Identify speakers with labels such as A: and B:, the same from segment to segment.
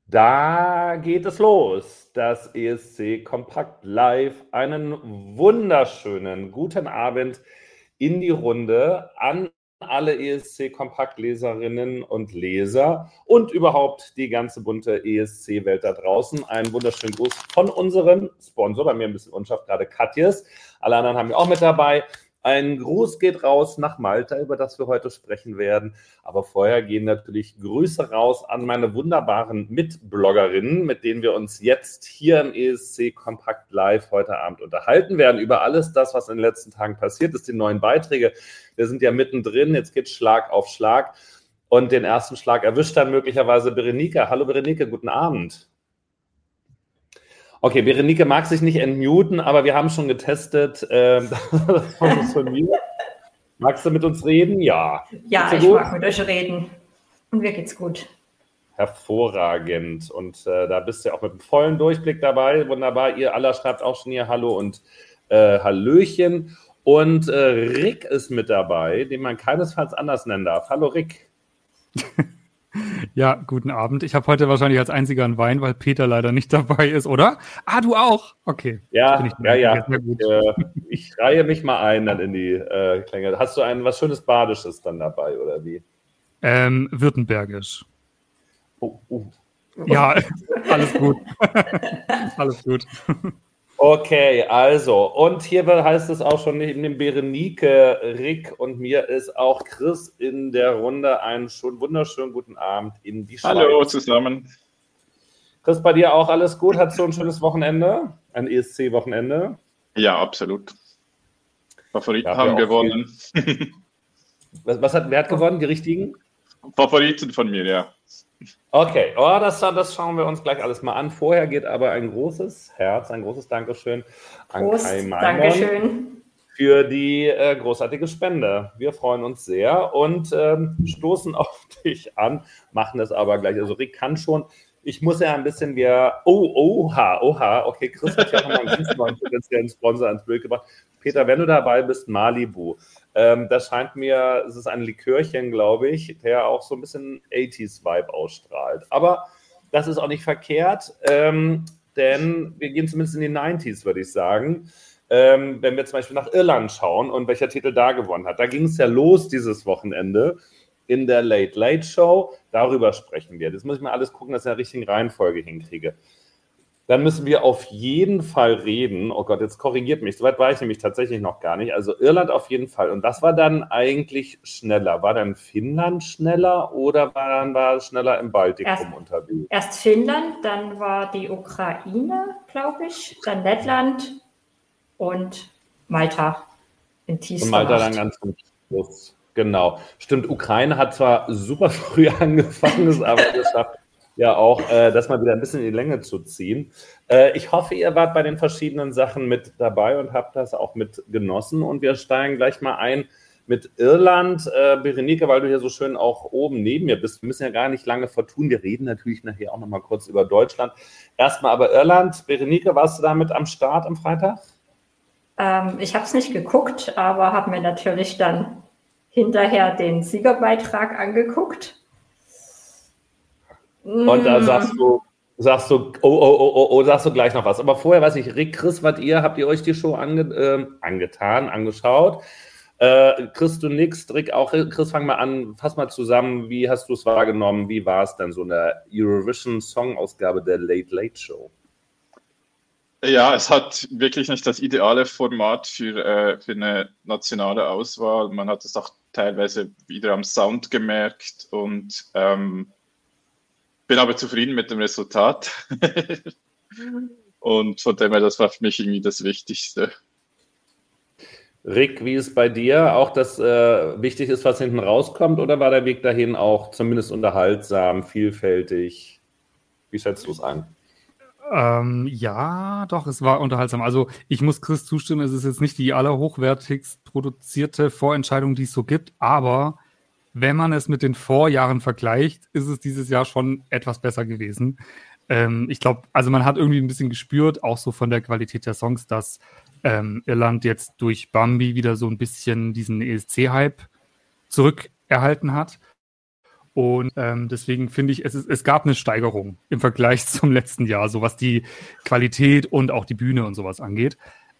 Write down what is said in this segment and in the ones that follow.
A: Da geht es los, das ESC Kompakt Live. Einen wunderschönen guten Abend in die Runde an alle ESC Kompakt Leserinnen und Leser und überhaupt die ganze bunte ESC-Welt da draußen. Einen wunderschönen Gruß von unserem Sponsor, bei mir ein bisschen Unscharf, gerade Katjes. Alle anderen haben wir auch mit dabei. Ein Gruß geht raus nach Malta, über das wir heute sprechen werden. Aber vorher gehen natürlich Grüße raus an meine wunderbaren Mitbloggerinnen, mit denen wir uns jetzt hier im ESC Kompakt Live heute Abend unterhalten werden über alles das, was in den letzten Tagen passiert ist, die neuen Beiträge. Wir sind ja mittendrin, jetzt geht Schlag auf Schlag. Und den ersten Schlag erwischt dann möglicherweise Berenike. Hallo Berenike, guten Abend. Okay, Berenike mag sich nicht entmuten, aber wir haben schon getestet. Von mir. Magst du mit uns reden? Ja.
B: Ja, ich mag mit euch reden. Und mir geht's gut.
A: Hervorragend. Und da bist du ja auch mit einem vollen Durchblick dabei. Wunderbar. Ihr alle schreibt auch schon hier Hallo und Hallöchen. Und Rick ist mit dabei, den man keinesfalls anders nennen darf. Hallo Rick.
C: Ja, guten Abend. Ich habe heute wahrscheinlich als einziger einen Wein, weil Peter leider nicht dabei ist, oder? Ah, du auch? Okay.
A: Ja. Ich reihe mich mal ein dann in die Klänge. Hast du was Schönes Badisches dann dabei, oder wie?
C: Württembergisch.
A: Oh.
C: Ja, alles gut. Alles gut.
A: Okay, also, und hier heißt es auch schon neben dem Berenike, Rick und mir ist auch Chris in der Runde. Einen schon wunderschönen guten Abend in die Schweiz.
D: Hallo zusammen.
A: Chris, bei dir auch alles gut? Hattest du ein schönes Wochenende? Ein ESC-Wochenende?
D: Ja, absolut. Favoriten haben gewonnen.
A: Wer hat gewonnen? Die richtigen?
D: Favoriten von mir, ja.
A: Okay, das schauen wir uns gleich alles mal an. Vorher geht aber ein großes Herz, ein großes Dankeschön an Kai Maimon für die großartige Spende. Wir freuen uns sehr und stoßen auf dich an, machen das aber gleich. Also Rick kann schon. Ich muss ja ein bisschen okay, Chris hat ja auch mal einen ganz neuen potenziellen Sponsor ans Bild gebracht. Peter, wenn du dabei bist, Malibu. Das scheint mir, es ist ein Likörchen, glaube ich, der auch so ein bisschen 80s-Vibe ausstrahlt. Aber das ist auch nicht verkehrt, denn wir gehen zumindest in die 90s, würde ich sagen. Wenn wir zum Beispiel nach Irland schauen und welcher Titel da gewonnen hat. Da ging es ja los dieses Wochenende in der Late Late Show. Darüber sprechen wir. Das muss ich mal alles gucken, dass ich in der richtigen Reihenfolge hinkriege. Dann müssen wir auf jeden Fall reden. Oh Gott, jetzt korrigiert mich. Soweit war ich nämlich tatsächlich noch gar nicht. Also Irland auf jeden Fall. Und das war dann eigentlich schneller. War dann Finnland schneller oder war es schneller im Baltikum unterwegs?
B: Erst Finnland, dann war die Ukraine, glaube ich, dann Lettland und Malta in Tiefs.
A: Und Malta dann ganz zum Schluss. Genau. Stimmt, Ukraine hat zwar super früh angefangen, ist aber geschafft, ja auch, das mal wieder ein bisschen in die Länge zu ziehen. Ich hoffe, ihr wart bei den verschiedenen Sachen mit dabei und habt das auch mit genossen. Und wir steigen gleich mal ein mit Irland. Berenike, weil du hier so schön auch oben neben mir bist, wir müssen ja gar nicht lange vertun. Wir reden natürlich nachher auch noch mal kurz über Deutschland. Erstmal aber Irland. Berenike, warst du damit am Start am Freitag?
B: Ich habe es nicht geguckt, aber habe mir natürlich dann hinterher den Siegerbeitrag angeguckt.
A: Und da sagst du, sagst du gleich noch was. Aber vorher weiß ich, Rick, Chris, habt ihr euch die Show angeschaut? Chris, du nix, Rick auch. Chris, fang mal an, fass mal zusammen, wie hast du es wahrgenommen? Wie war es denn so in der Eurovision-Song-Ausgabe der Late Late Show?
D: Ja, es hat wirklich nicht das ideale Format für eine nationale Auswahl. Man hat es auch teilweise wieder am Sound gemerkt und bin aber zufrieden mit dem Resultat. Und von dem her, das war für mich irgendwie das Wichtigste.
A: Rick, wie ist bei dir? Auch das wichtig ist, was hinten rauskommt, oder war der Weg dahin auch zumindest unterhaltsam, vielfältig? Wie schätzt du es ein?
C: Ja, doch, es war unterhaltsam. Also ich muss Chris zustimmen, es ist jetzt nicht die allerhochwertigst produzierte Vorentscheidung, die es so gibt, aber wenn man es mit den Vorjahren vergleicht, ist es dieses Jahr schon etwas besser gewesen. Ich glaube, also man hat irgendwie ein bisschen gespürt, auch so von der Qualität der Songs, dass Irland jetzt durch Bambi wieder so ein bisschen diesen ESC-Hype zurückerhalten hat. Und deswegen finde ich, es gab eine Steigerung im Vergleich zum letzten Jahr, so was die Qualität und auch die Bühne und sowas angeht.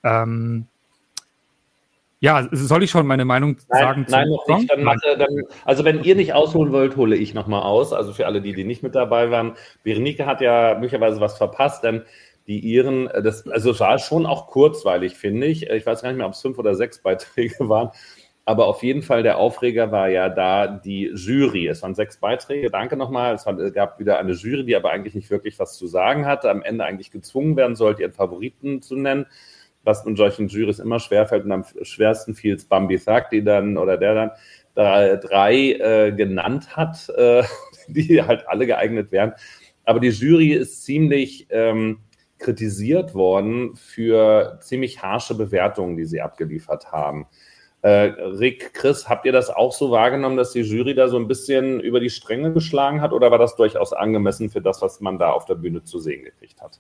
C: Ja, soll ich schon meine Meinung sagen?
A: Nein, noch nicht. Also wenn ihr nicht ausholen wollt, hole ich nochmal aus. Also für alle, die nicht mit dabei waren. Berenike hat ja möglicherweise was verpasst, denn die Iren, also war schon auch kurzweilig, finde ich. Ich weiß gar nicht mehr, ob es 5 oder 6 Beiträge waren. Aber auf jeden Fall der Aufreger war ja da die Jury. Es waren 6 Beiträge, danke nochmal. Es gab wieder eine Jury, die aber eigentlich nicht wirklich was zu sagen hatte. Am Ende eigentlich gezwungen werden sollte, ihren Favoriten zu nennen. Was in solchen Jurys immer schwerfällt. Und am schwersten fiel es Bambi Thug, der dann 3 genannt hat, die halt alle geeignet wären. Aber die Jury ist ziemlich kritisiert worden für ziemlich harsche Bewertungen, die sie abgeliefert haben. Rick, Chris, habt ihr das auch so wahrgenommen, dass die Jury da so ein bisschen über die Stränge geschlagen hat? Oder war das durchaus angemessen für das, was man da auf der Bühne zu sehen gekriegt hat?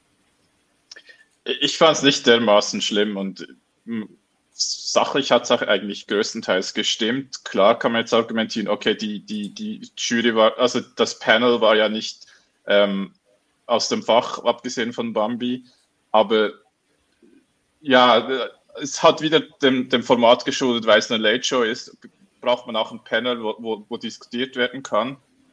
D: Ich fand es nicht dermaßen schlimm und sachlich hat es auch eigentlich größtenteils gestimmt. Klar kann man jetzt argumentieren, okay, die Jury war, also das Panel war ja nicht aus dem Fach, abgesehen von Bambi, aber ja, es hat wieder dem Format geschuldet, weil es eine Late Show ist, braucht man auch ein Panel, wo diskutiert werden kann.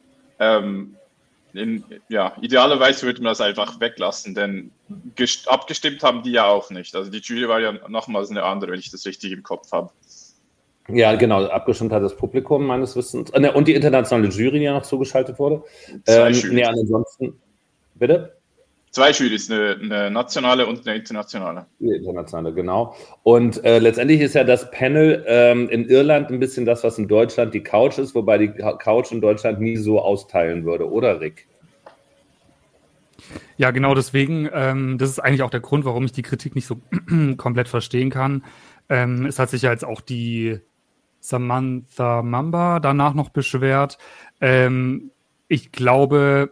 D: Idealerweise würde man das einfach weglassen, denn abgestimmt haben die ja auch nicht. Also die Jury war ja nochmals eine andere, wenn ich das richtig im Kopf habe.
A: Ja, genau, abgestimmt hat das Publikum meines Wissens. Und die internationale Jury, die ja noch zugeschaltet wurde.
D: 2 Jurys.
A: Ansonsten, bitte?
D: 2 Jurys, eine nationale und eine internationale.
A: Die internationale, genau. Und letztendlich ist ja das Panel in Irland ein bisschen das, was in Deutschland die Couch ist, wobei die Couch in Deutschland nie so austeilen würde, oder Rick?
C: Ja, genau deswegen, das ist eigentlich auch der Grund, warum ich die Kritik nicht so komplett verstehen kann. Es hat sich ja jetzt auch die Samantha Mamba danach noch beschwert. Ich glaube,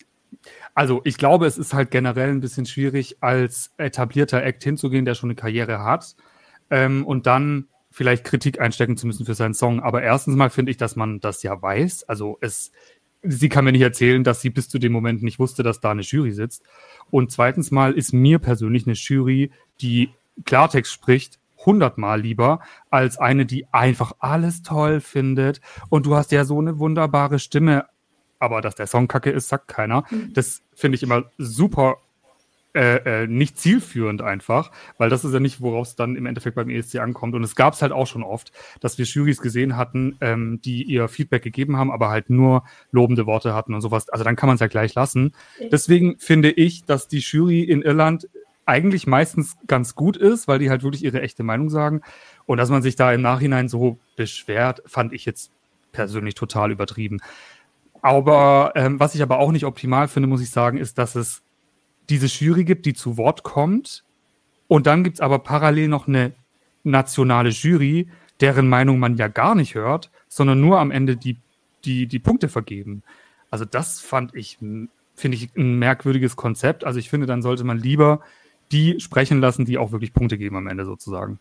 C: es ist halt generell ein bisschen schwierig, als etablierter Act hinzugehen, der schon eine Karriere hat, und dann vielleicht Kritik einstecken zu müssen für seinen Song. Aber erstens mal finde ich, dass man das ja weiß. Also sie kann mir nicht erzählen, dass sie bis zu dem Moment nicht wusste, dass da eine Jury sitzt. Und zweitens mal ist mir persönlich eine Jury, die Klartext spricht, 100-mal lieber als eine, die einfach alles toll findet. Und du hast ja so eine wunderbare Stimme. Aber dass der Song kacke ist, sagt keiner. Das finde ich immer super nicht zielführend einfach, weil das ist ja nicht, worauf es dann im Endeffekt beim ESC ankommt. Und es gab es halt auch schon oft, dass wir Jurys gesehen hatten, die ihr Feedback gegeben haben, aber halt nur lobende Worte hatten und sowas. Also dann kann man es ja gleich lassen. Deswegen finde ich, dass die Jury in Irland eigentlich meistens ganz gut ist, weil die halt wirklich ihre echte Meinung sagen. Und dass man sich da im Nachhinein so beschwert, fand ich jetzt persönlich total übertrieben. Aber was ich aber auch nicht optimal finde, muss ich sagen, ist, dass es diese Jury gibt, die zu Wort kommt. Und dann gibt es aber parallel noch eine nationale Jury, deren Meinung man ja gar nicht hört, sondern nur am Ende die Punkte vergeben. Also das finde ich ein merkwürdiges Konzept. Also ich finde, dann sollte man lieber die sprechen lassen, die auch wirklich Punkte geben am Ende sozusagen.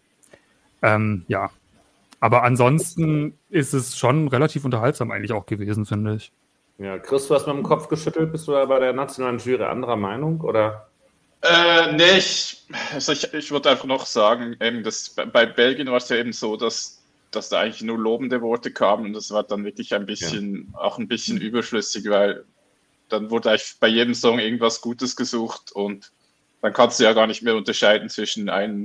C: Ja. Aber ansonsten ist es schon relativ unterhaltsam eigentlich auch gewesen, finde ich.
A: Ja, Chris, du hast mit dem Kopf geschüttelt. Bist du da bei der nationalen Jury anderer Meinung, oder?
D: Nee, ich würde einfach noch sagen, eben bei Belgien war es ja eben so, dass da eigentlich nur lobende Worte kamen und das war dann wirklich ein bisschen überflüssig, weil dann wurde eigentlich bei jedem Song irgendwas Gutes gesucht und dann kannst du ja gar nicht mehr unterscheiden zwischen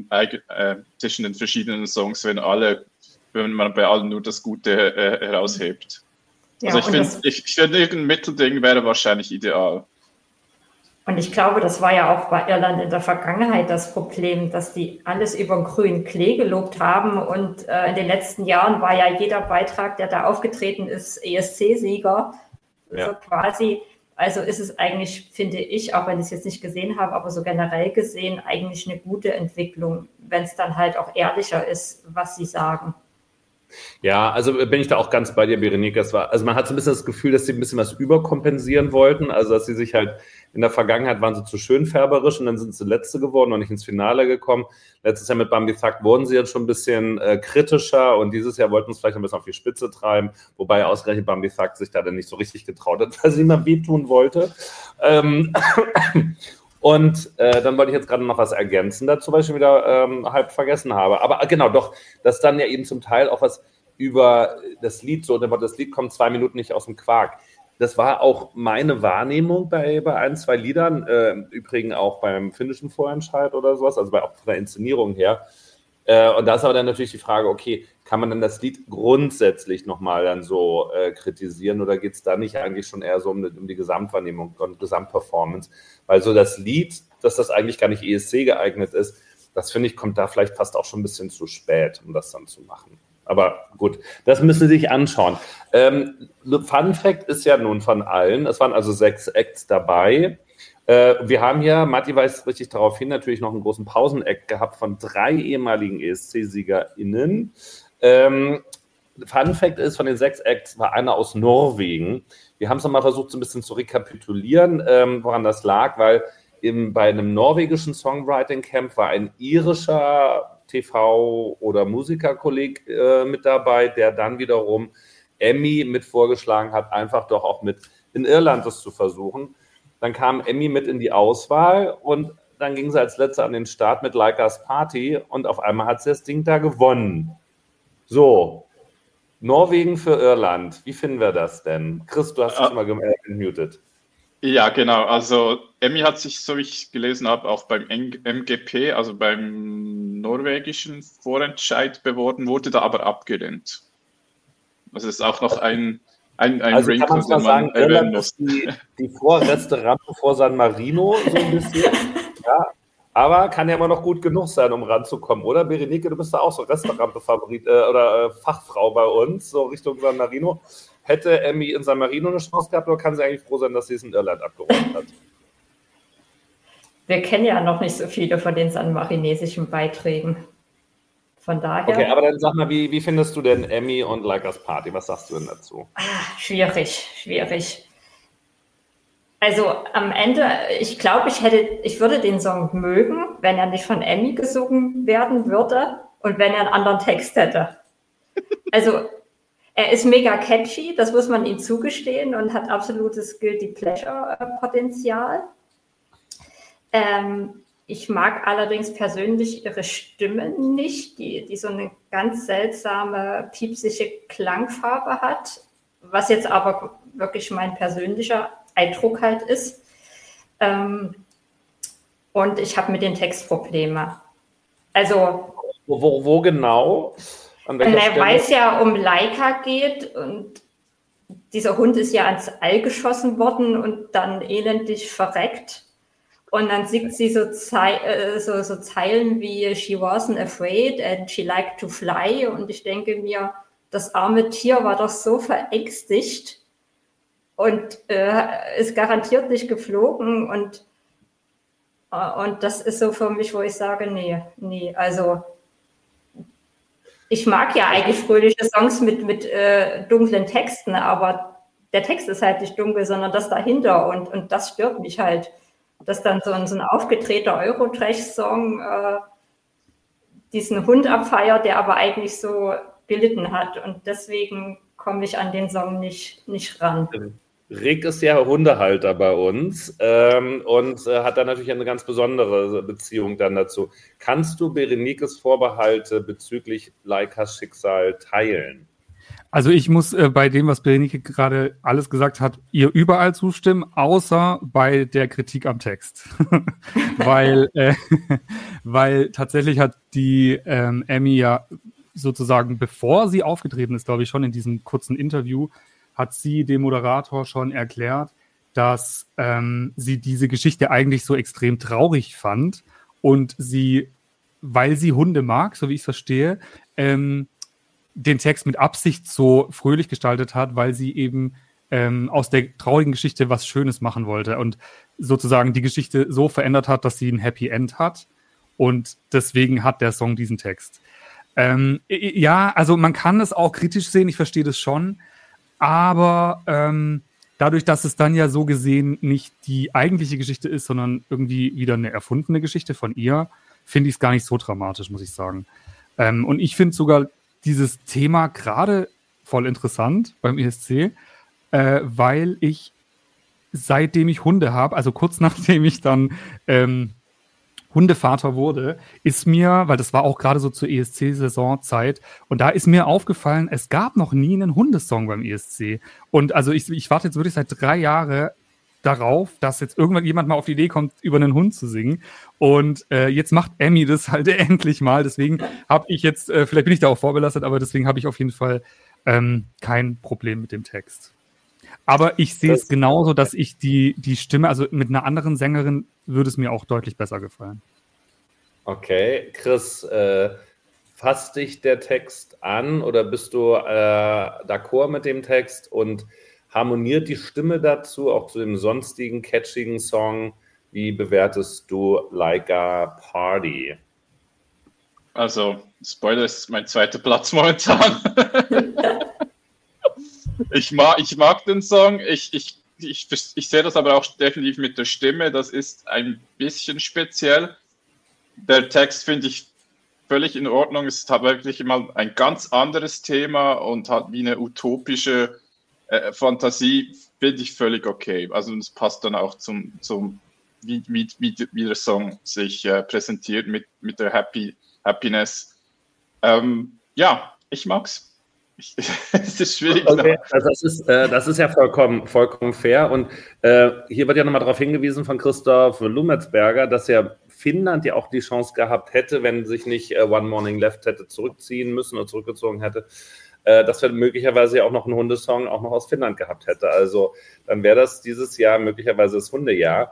D: den verschiedenen Songs, wenn man bei allen nur das Gute heraushebt. Ja, also ich finde, irgendein Mittelding wäre wahrscheinlich ideal.
B: Und ich glaube, das war ja auch bei Irland in der Vergangenheit das Problem, dass die alles über den grünen Klee gelobt haben. Und in den letzten Jahren war ja jeder Beitrag, der da aufgetreten ist, ESC-Sieger. Ja. Also ist es eigentlich, finde ich, auch wenn ich es jetzt nicht gesehen habe, aber so generell gesehen, eigentlich eine gute Entwicklung, wenn es dann halt auch ehrlicher ist, was sie sagen.
A: Ja, also bin ich da auch ganz bei dir, Berenike. Also man hat so ein bisschen das Gefühl, dass sie ein bisschen was überkompensieren wollten. Also dass sie sich halt in der Vergangenheit waren sie zu schönfärberisch und dann sind sie Letzte geworden und nicht ins Finale gekommen. Letztes Jahr mit Bambi Thug wurden sie jetzt schon ein bisschen kritischer und dieses Jahr wollten sie es vielleicht ein bisschen auf die Spitze treiben, wobei ausgerechnet Bambi Thug sich da dann nicht so richtig getraut hat, weil sie immer wehtun wollte. Und dann wollte ich jetzt gerade noch was ergänzen dazu, weil ich schon wieder halb vergessen habe. Aber genau, doch, dass dann ja eben zum Teil auch was über das Lied, so das Lied kommt 2 Minuten nicht aus dem Quark. Das war auch meine Wahrnehmung bei 1, 2 Liedern, übrigens auch beim finnischen Vorentscheid oder sowas, also auch von der Inszenierung her. Und da ist aber dann natürlich die Frage, okay, kann man denn das Lied grundsätzlich nochmal dann so kritisieren oder geht es da nicht eigentlich schon eher so um die Gesamtwahrnehmung und Gesamtperformance? Weil so das Lied, dass das eigentlich gar nicht ESC geeignet ist, das finde ich, kommt da vielleicht fast auch schon ein bisschen zu spät, um das dann zu machen. Aber gut, das müssen Sie sich anschauen. Fun Fact ist ja nun von allen, es waren also 6 Acts dabei. Wir haben hier, Matti weist richtig darauf hin, natürlich noch einen großen Pausenact gehabt von 3 ehemaligen ESC-SiegerInnen. Fun Fact ist, von den 6 Acts war einer aus Norwegen. Wir haben es nochmal versucht, so ein bisschen zu rekapitulieren, woran das lag, weil bei einem norwegischen Songwriting-Camp war ein irischer TV- oder Musikerkolleg mit dabei, der dann wiederum Emmy mit vorgeschlagen hat, einfach doch auch mit in Irland das zu versuchen. Dann kam Emmy mit in die Auswahl und dann ging sie als Letzte an den Start mit Like Us Party und auf einmal hat sie das Ding da gewonnen. So, Norwegen für Irland, wie finden wir das denn? Chris, du hast dich mal gemutet.
D: Ja, genau. Also Emmy hat sich, so wie ich gelesen habe, auch beim MGP, also beim norwegischen Vorentscheid beworben, wurde da aber abgelehnt. Das ist auch noch ein
A: also
D: Wrinkle,
A: kann man sagen, Irland ist die vorletzte Rampe vor San Marino, so ein bisschen. Ja, aber kann ja immer noch gut genug sein, um ranzukommen, oder? Berenike, du bist da auch so Restaurant-Favorit oder Fachfrau bei uns, so Richtung San Marino. Hätte Emmy in San Marino eine Chance gehabt, oder kann sie eigentlich froh sein, dass sie es in Irland abgeräumt hat?
B: Wir kennen ja noch nicht so viele von den sanmarinesischen Beiträgen. Von daher.
A: Okay, aber dann sag mal, wie findest du denn Emmy und Like Us Party? Was sagst du denn dazu?
B: Schwierig. Also am Ende, ich glaube, ich würde den Song mögen, wenn er nicht von Emmy gesungen werden würde und wenn er einen anderen Text hätte. Also er ist mega catchy, das muss man ihm zugestehen und hat absolutes Guilty Pleasure-Potenzial. Ich mag allerdings persönlich ihre Stimme nicht, die so eine ganz seltsame, piepsige Klangfarbe hat, was jetzt aber wirklich mein persönlicher Eindruck halt ist. Und ich habe mit den Textprobleme. Also
A: wo genau?
B: Weil es ja um Laika geht und dieser Hund ist ja ans All geschossen worden und dann elendig verreckt. Und dann singt sie so Zeilen wie "She wasn't afraid and she liked to fly." Und ich denke mir, das arme Tier war doch so verängstigt und ist garantiert nicht geflogen. Und das ist so für mich, wo ich sage, nee, also ich mag ja eigentlich fröhliche Songs mit dunklen Texten, aber der Text ist halt nicht dunkel, sondern das dahinter und das stört mich halt. Dass dann so ein aufgedrehter Eurotrash-Song diesen Hund abfeiert, der aber eigentlich so gelitten hat. Und deswegen komme ich an den Song nicht ran.
A: Rick ist ja Hundehalter bei uns und hat dann natürlich eine ganz besondere Beziehung dann dazu. Kannst du Berenikes Vorbehalte bezüglich Laikas Schicksal teilen?
C: Also ich muss bei dem, was Berenike gerade alles gesagt hat, ihr überall zustimmen, außer bei der Kritik am Text. weil tatsächlich hat die Emmy ja sozusagen, bevor sie aufgetreten ist, glaube ich, schon in diesem kurzen Interview, hat sie dem Moderator schon erklärt, dass sie diese Geschichte eigentlich so extrem traurig fand und sie, weil sie Hunde mag, so wie ich es verstehe, den Text mit Absicht so fröhlich gestaltet hat, weil sie eben aus der traurigen Geschichte was Schönes machen wollte und sozusagen die Geschichte so verändert hat, dass sie ein Happy End hat und deswegen hat der Song diesen Text. Ja, also man kann es auch kritisch sehen, ich verstehe das schon, aber dadurch, dass es dann ja so gesehen nicht die eigentliche Geschichte ist, sondern irgendwie wieder eine erfundene Geschichte von ihr, finde ich es gar nicht so dramatisch, muss ich sagen. Und ich finde sogar dieses Thema gerade voll interessant beim ESC, weil ich, seitdem ich Hunde habe, also kurz nachdem ich dann Hundevater wurde, ist mir, weil das war auch gerade so zur ESC-Saisonzeit, und da ist mir aufgefallen, es gab noch nie einen Hundesong beim ESC. Und also ich warte jetzt wirklich seit 3 Jahren darauf, dass jetzt irgendwann jemand mal auf die Idee kommt, über einen Hund zu singen. Und jetzt macht Emmy das halt endlich mal. Deswegen habe ich jetzt, vielleicht bin ich da auch vorbelastet, aber deswegen habe ich auf jeden Fall kein Problem mit dem Text. Aber ich sehe es genauso, dass ich die Stimme, also mit einer anderen Sängerin würde es mir auch deutlich besser gefallen.
A: Okay, Chris, fasst dich der Text an oder bist du d'accord mit dem Text und harmoniert die Stimme dazu, auch zu dem sonstigen catchigen Song? Wie bewertest du Like a Party?
D: Also, Spoiler, ist mein zweiter Platz momentan. Ich mag den Song. Ich sehe das aber auch definitiv mit der Stimme. Das ist ein bisschen speziell. Der Text finde ich völlig in Ordnung. Es hat wirklich immer ein ganz anderes Thema und hat wie eine utopische Fantasie. Finde ich völlig okay. Also es passt dann auch zum wie der Song sich präsentiert mit der Happiness. Ja, ich mag's. Es ist schwierig.
A: Okay, das ist ja vollkommen fair. Und hier wird ja nochmal darauf hingewiesen von Christoph Lumetsberger, dass ja Finnland ja auch die Chance gehabt hätte, wenn sich nicht One Morning Left hätte zurückziehen müssen oder zurückgezogen hätte, dass wir möglicherweise ja auch noch einen Hundesong auch noch aus Finnland gehabt hätte. Also dann wäre das dieses Jahr möglicherweise das Hundejahr.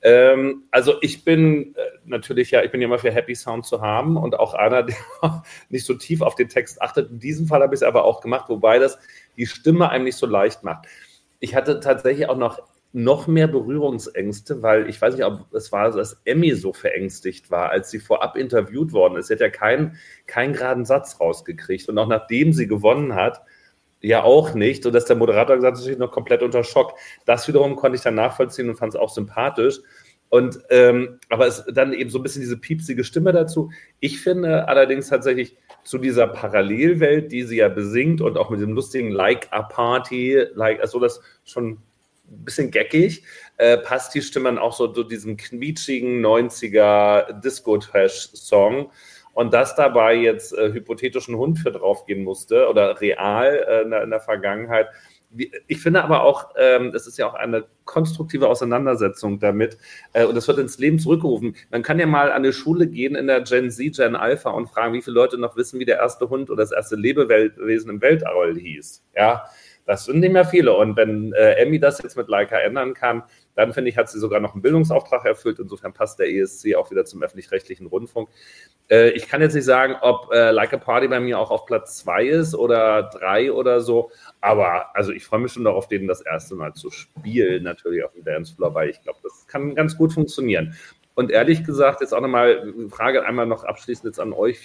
A: Also ich bin natürlich ich bin ja immer für Happy Sound zu haben und auch einer, der nicht so tief auf den Text achtet. In diesem Fall habe ich es aber auch gemacht, wobei das die Stimme einem nicht so leicht macht. Ich hatte tatsächlich auch noch mehr Berührungsängste, weil ich weiß nicht, ob es war, dass Emmy so verängstigt war, als sie vorab interviewt worden ist. Sie hat ja keinen geraden Satz rausgekriegt und auch nachdem sie gewonnen hat, ja auch nicht. Und dass der Moderator gesagt hat, ist noch komplett unter Schock. Das wiederum konnte ich dann nachvollziehen und fand es auch sympathisch. Und aber es dann eben so ein bisschen diese piepsige Stimme dazu. Ich finde allerdings tatsächlich zu dieser Parallelwelt, die sie ja besingt und auch mit dem lustigen Like a Party, also das schon ein bisschen geckig, passt die Stimme dann auch so zu diesem quietschigen 90er Disco-Trash-Song. Und dass dabei jetzt hypothetisch ein Hund für draufgehen musste oder real in der Vergangenheit. Ich finde aber auch, es ist ja auch eine konstruktive Auseinandersetzung damit und es wird ins Leben zurückgerufen. Man kann ja mal an eine Schule gehen in der Gen Z, Gen Alpha und fragen, wie viele Leute noch wissen, wie der erste Hund oder das erste Lebewesen im Weltall hieß. Ja, das sind nicht mehr viele. Und wenn Emmy das jetzt mit Leica ändern kann, dann finde ich, hat sie sogar noch einen Bildungsauftrag erfüllt. Insofern passt der ESC auch wieder zum öffentlich-rechtlichen Rundfunk. Ich kann jetzt nicht sagen, ob Like a Party bei mir auch auf Platz 2 ist oder 3 oder so. Aber also ich freue mich schon darauf, den das erste Mal zu spielen, natürlich auf dem Dancefloor, weil ich glaube, das kann ganz gut funktionieren. Und ehrlich gesagt, jetzt auch nochmal eine Frage einmal noch abschließend jetzt an euch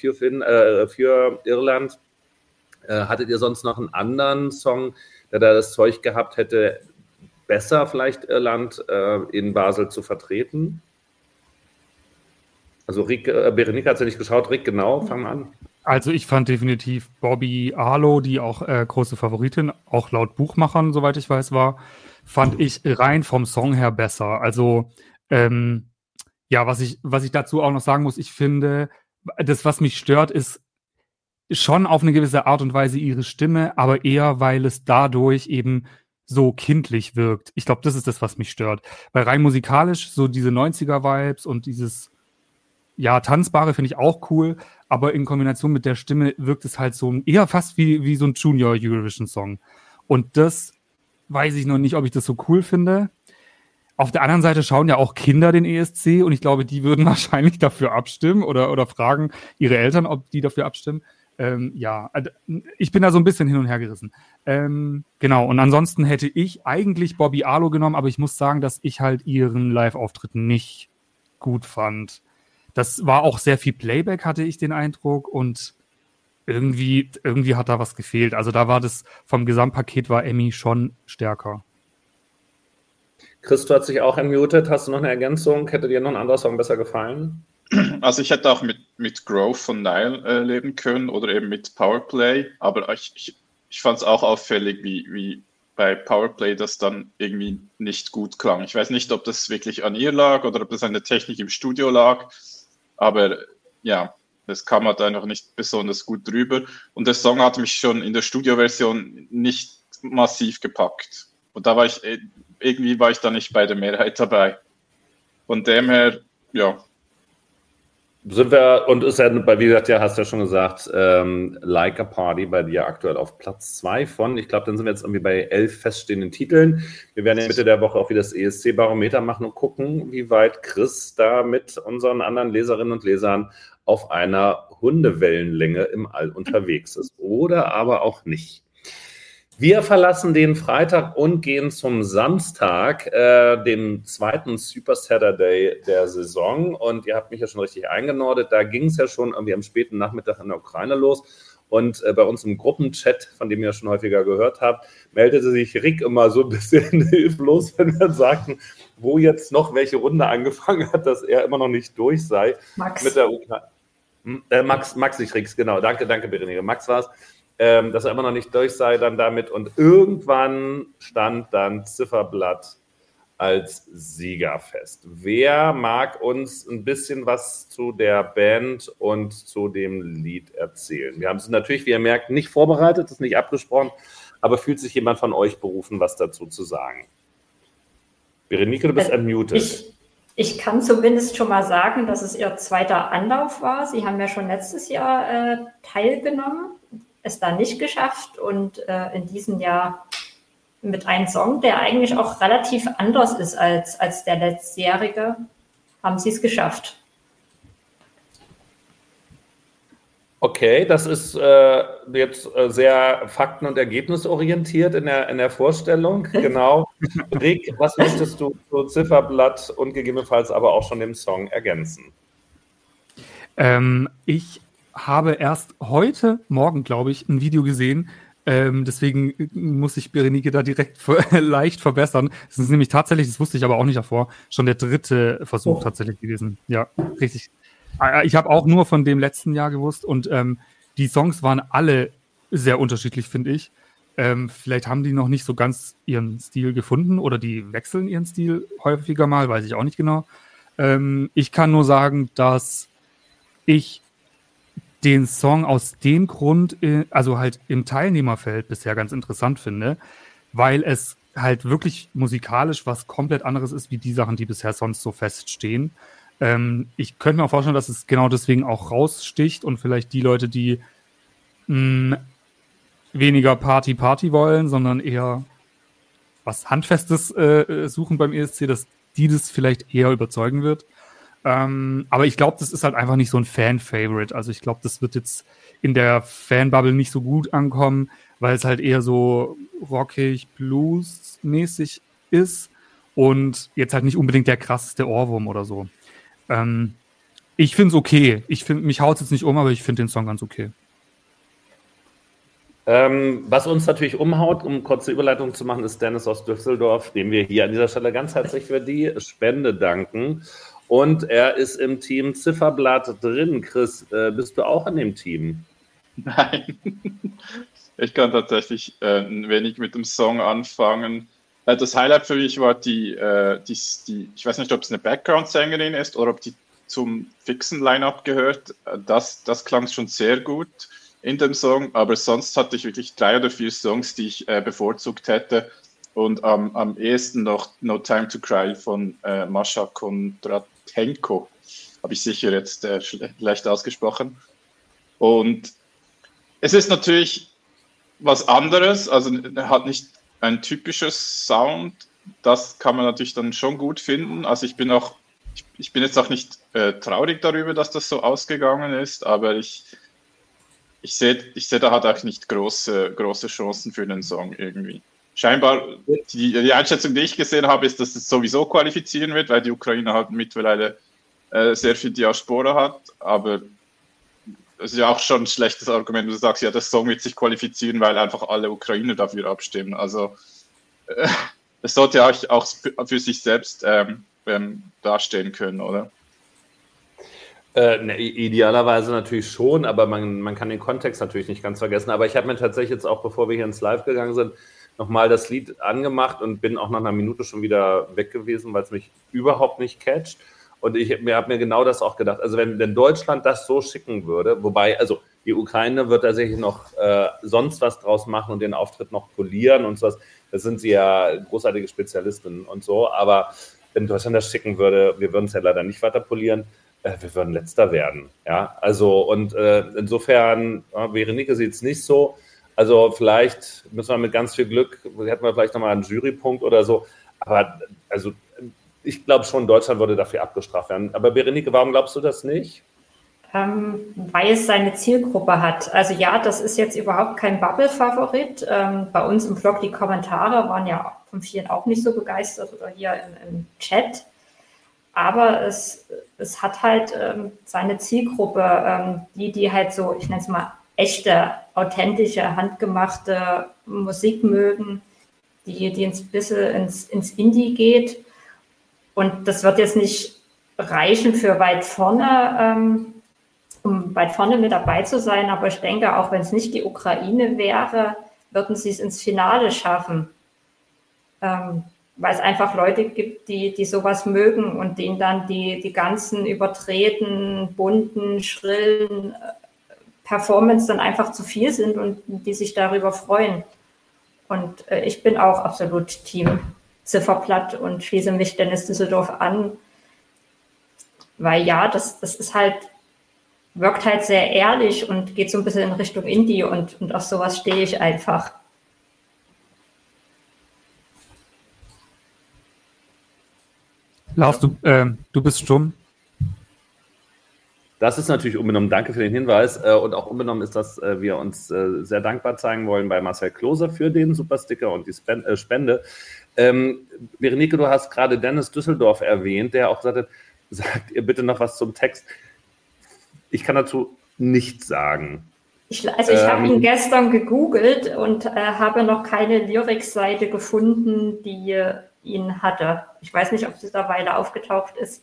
A: für Irland. Hattet ihr sonst noch einen anderen Song, der da das Zeug gehabt hätte, besser vielleicht Irland in Basel zu vertreten? Also Rick, Berenike hat es ja nicht geschaut. Rick, genau, fangen wir an.
C: Also ich fand definitiv Bobby Arlo, die auch große Favoritin, auch laut Buchmachern, soweit ich weiß, war, fand ich rein vom Song her besser. Also ja, was ich dazu auch noch sagen muss, ich finde, das, was mich stört, ist schon auf eine gewisse Art und Weise ihre Stimme, aber eher, weil es dadurch eben so kindlich wirkt. Ich glaube, das ist das, was mich stört. Weil rein musikalisch, so diese 90er-Vibes und dieses, ja, Tanzbare finde ich auch cool, aber in Kombination mit der Stimme wirkt es halt so eher fast wie so ein Junior-Eurovision-Song. Und das weiß ich noch nicht, ob ich das so cool finde. Auf der anderen Seite schauen ja auch Kinder den ESC und ich glaube, die würden wahrscheinlich dafür abstimmen oder fragen ihre Eltern, ob die dafür abstimmen. Ja, ich bin da so ein bisschen hin und her gerissen. Genau, und ansonsten hätte ich eigentlich Bobby Arlo genommen, aber ich muss sagen, dass ich halt ihren Live-Auftritt nicht gut fand. Das war auch sehr viel Playback, hatte ich den Eindruck. Und irgendwie hat da was gefehlt. Also da war das, vom Gesamtpaket war Emmy schon stärker.
A: Chris, du hast dich auch entmutet. Hast du noch eine Ergänzung? Hätte dir noch ein anderer Song besser gefallen?
D: Also ich hätte auch mit Growth von Nile leben können oder eben mit Powerplay, aber ich fand es auch auffällig, wie bei Powerplay das dann irgendwie nicht gut klang. Ich weiß nicht, ob das wirklich an ihr lag oder ob das an der Technik im Studio lag, aber ja, das kam halt einfach nicht besonders gut drüber. Und der Song hat mich schon in der Studioversion nicht massiv gepackt. Und da war ich da nicht bei der Mehrheit dabei. Von dem her, ja.
A: Sind wir, und ist ja, wie gesagt, ja, hast du ja schon gesagt, Like a Party bei dir aktuell auf Platz 2 von, ich glaube, dann sind wir jetzt irgendwie bei 11 feststehenden Titeln. Wir werden in Mitte der Woche auch wieder das ESC-Barometer machen und gucken, wie weit Chris da mit unseren anderen Leserinnen und Lesern auf einer Hundewellenlänge im All unterwegs ist. Oder aber auch nicht. Wir verlassen den Freitag und gehen zum Samstag, dem zweiten Super Saturday der Saison. Und ihr habt mich ja schon richtig eingenordet. Da ging es ja schon irgendwie am späten Nachmittag in der Ukraine los. Und bei uns im Gruppenchat, von dem ihr schon häufiger gehört habt, meldete sich Rick immer so ein bisschen hilflos, wenn wir sagten, wo jetzt noch welche Runde angefangen hat, dass er immer noch nicht durch sei.
B: Max.
A: Mit der Ukraine. Max nicht Ricks, genau. Danke, Berenike. Max war es. Dass er immer noch nicht durch sei dann damit. Und irgendwann stand dann Zifferblatt als Sieger fest. Wer mag uns ein bisschen was zu der Band und zu dem Lied erzählen? Wir haben es natürlich, wie ihr merkt, nicht vorbereitet, das ist nicht abgesprochen, aber fühlt sich jemand von euch berufen, was dazu zu sagen? Berenike, du bist unmuted.
B: Ich kann zumindest schon mal sagen, dass es ihr zweiter Anlauf war. Sie haben ja schon letztes Jahr teilgenommen, es da nicht geschafft und in diesem Jahr mit einem Song, der eigentlich auch relativ anders ist als der letztjährige, haben sie es geschafft.
A: Okay, das ist jetzt sehr fakten- und ergebnisorientiert in der Vorstellung. Genau. Rick, was möchtest du zu Zifferblatt und gegebenenfalls aber auch schon dem Song ergänzen?
C: Ich habe erst heute Morgen, glaube ich, ein Video gesehen. Deswegen muss ich Berenike da direkt leicht verbessern. Das ist nämlich tatsächlich, das wusste ich aber auch nicht davor, schon der dritte Versuch tatsächlich gewesen. Ja, richtig. Ich habe auch nur von dem letzten Jahr gewusst und die Songs waren alle sehr unterschiedlich, finde ich. Vielleicht haben die noch nicht so ganz ihren Stil gefunden oder die wechseln ihren Stil häufiger mal, weiß ich auch nicht genau. Ich kann nur sagen, dass ich den Song aus dem Grund, also halt im Teilnehmerfeld bisher ganz interessant finde, weil es halt wirklich musikalisch was komplett anderes ist, wie die Sachen, die bisher sonst so feststehen. Ich könnte mir auch vorstellen, dass es genau deswegen auch raussticht und vielleicht die Leute, die weniger Party wollen, sondern eher was Handfestes suchen beim ESC, dass die das vielleicht eher überzeugen wird. Aber ich glaube, das ist halt einfach nicht so ein Fan-Favorite. Also ich glaube, das wird jetzt in der Fanbubble nicht so gut ankommen, weil es halt eher so rockig, blues-mäßig ist und jetzt halt nicht unbedingt der krasseste Ohrwurm oder so. Ich finde es okay. Mich haut es jetzt nicht um, aber ich finde den Song ganz okay.
A: Was uns natürlich umhaut, um kurze Überleitung zu machen, ist Dennis aus Düsseldorf, dem wir hier an dieser Stelle ganz herzlich für die Spende danken. Und er ist im Team Zifferblatt drin. Chris, bist du auch in dem Team?
D: Nein, ich kann tatsächlich ein wenig mit dem Song anfangen. Das Highlight für mich war die, ich weiß nicht, ob es eine Background-Sängerin ist oder ob die zum fixen Line-Up gehört. Das klang schon sehr gut in dem Song, aber sonst hatte ich wirklich 3 oder 4 Songs, die ich bevorzugt hätte. Und am ehesten noch No Time to Cry von Mascha Kondratenko. Habe ich sicher jetzt schlecht ausgesprochen. Und es ist natürlich was anderes, also er hat nicht ein typisches Sound. Das kann man natürlich dann schon gut finden. Also ich bin jetzt auch nicht traurig darüber, dass das so ausgegangen ist, aber ich sehe da halt auch nicht große Chancen für den Song irgendwie. Scheinbar, die Einschätzung, die ich gesehen habe, ist, dass es sowieso qualifizieren wird, weil die Ukraine halt mittlerweile sehr viel Diaspora hat, aber das ist ja auch schon ein schlechtes Argument, wenn du sagst, ja, der Song wird sich qualifizieren, weil einfach alle Ukrainer dafür abstimmen. Also es sollte ja auch für sich selbst dastehen können, oder?
A: Idealerweise natürlich schon, aber man kann den Kontext natürlich nicht ganz vergessen. Aber ich habe mir tatsächlich jetzt auch, bevor wir hier ins Live gegangen sind, nochmal das Lied angemacht und bin auch nach einer Minute schon wieder weg gewesen, weil es mich überhaupt nicht catcht. Und ich habe mir genau das auch gedacht. Also wenn Deutschland das so schicken würde, wobei, also die Ukraine wird tatsächlich noch sonst was draus machen und den Auftritt noch polieren und sowas. Das sind sie ja großartige Spezialisten und so. Aber wenn Deutschland das schicken würde, wir würden es ja leider nicht weiter polieren. Wir würden Letzter werden. Ja, also und insofern, Berenike sieht es nicht so. Also vielleicht müssen wir mit ganz viel Glück, hätten wir vielleicht nochmal einen Jurypunkt oder so. Aber also ich glaube schon, Deutschland würde dafür abgestraft werden. Aber Berenike, warum glaubst du das nicht?
B: Weil es seine Zielgruppe hat. Also ja, das ist jetzt überhaupt kein Bubble-Favorit. Bei uns im Blog, die Kommentare waren ja von vielen auch nicht so begeistert oder hier im Chat. Aber es hat halt seine Zielgruppe, die halt so, ich nenne es mal, echte, authentische, handgemachte Musik mögen, die ein bisschen ins Indie geht. Und das wird jetzt nicht reichen für weit vorne, um weit vorne mit dabei zu sein. Aber ich denke, auch wenn es nicht die Ukraine wäre, würden sie es ins Finale schaffen. Weil es einfach Leute gibt, die sowas mögen und denen dann die ganzen übertreten, bunten, schrillen Performance dann einfach zu viel sind und die sich darüber freuen. Und ich bin auch absolut Team Zifferblatt und schließe mich Dennis Düsseldorf an, weil ja, das ist halt, wirkt halt sehr ehrlich und geht so ein bisschen in Richtung Indie und auf sowas stehe ich einfach.
C: Lars, du bist stumm.
A: Das ist natürlich unbenommen. Danke für den Hinweis. Und auch unbenommen ist, dass wir uns sehr dankbar zeigen wollen bei Marcel Klose für den Supersticker und die Spende. Berenike, du hast gerade Dennis Düsseldorf erwähnt, der auch gesagt hat, sagt ihr bitte noch was zum Text. Ich kann dazu nichts sagen.
B: Ich habe ihn gestern gegoogelt und habe noch keine Lyrics-Seite gefunden, die ihn hatte. Ich weiß nicht, ob es mittlerweile aufgetaucht ist.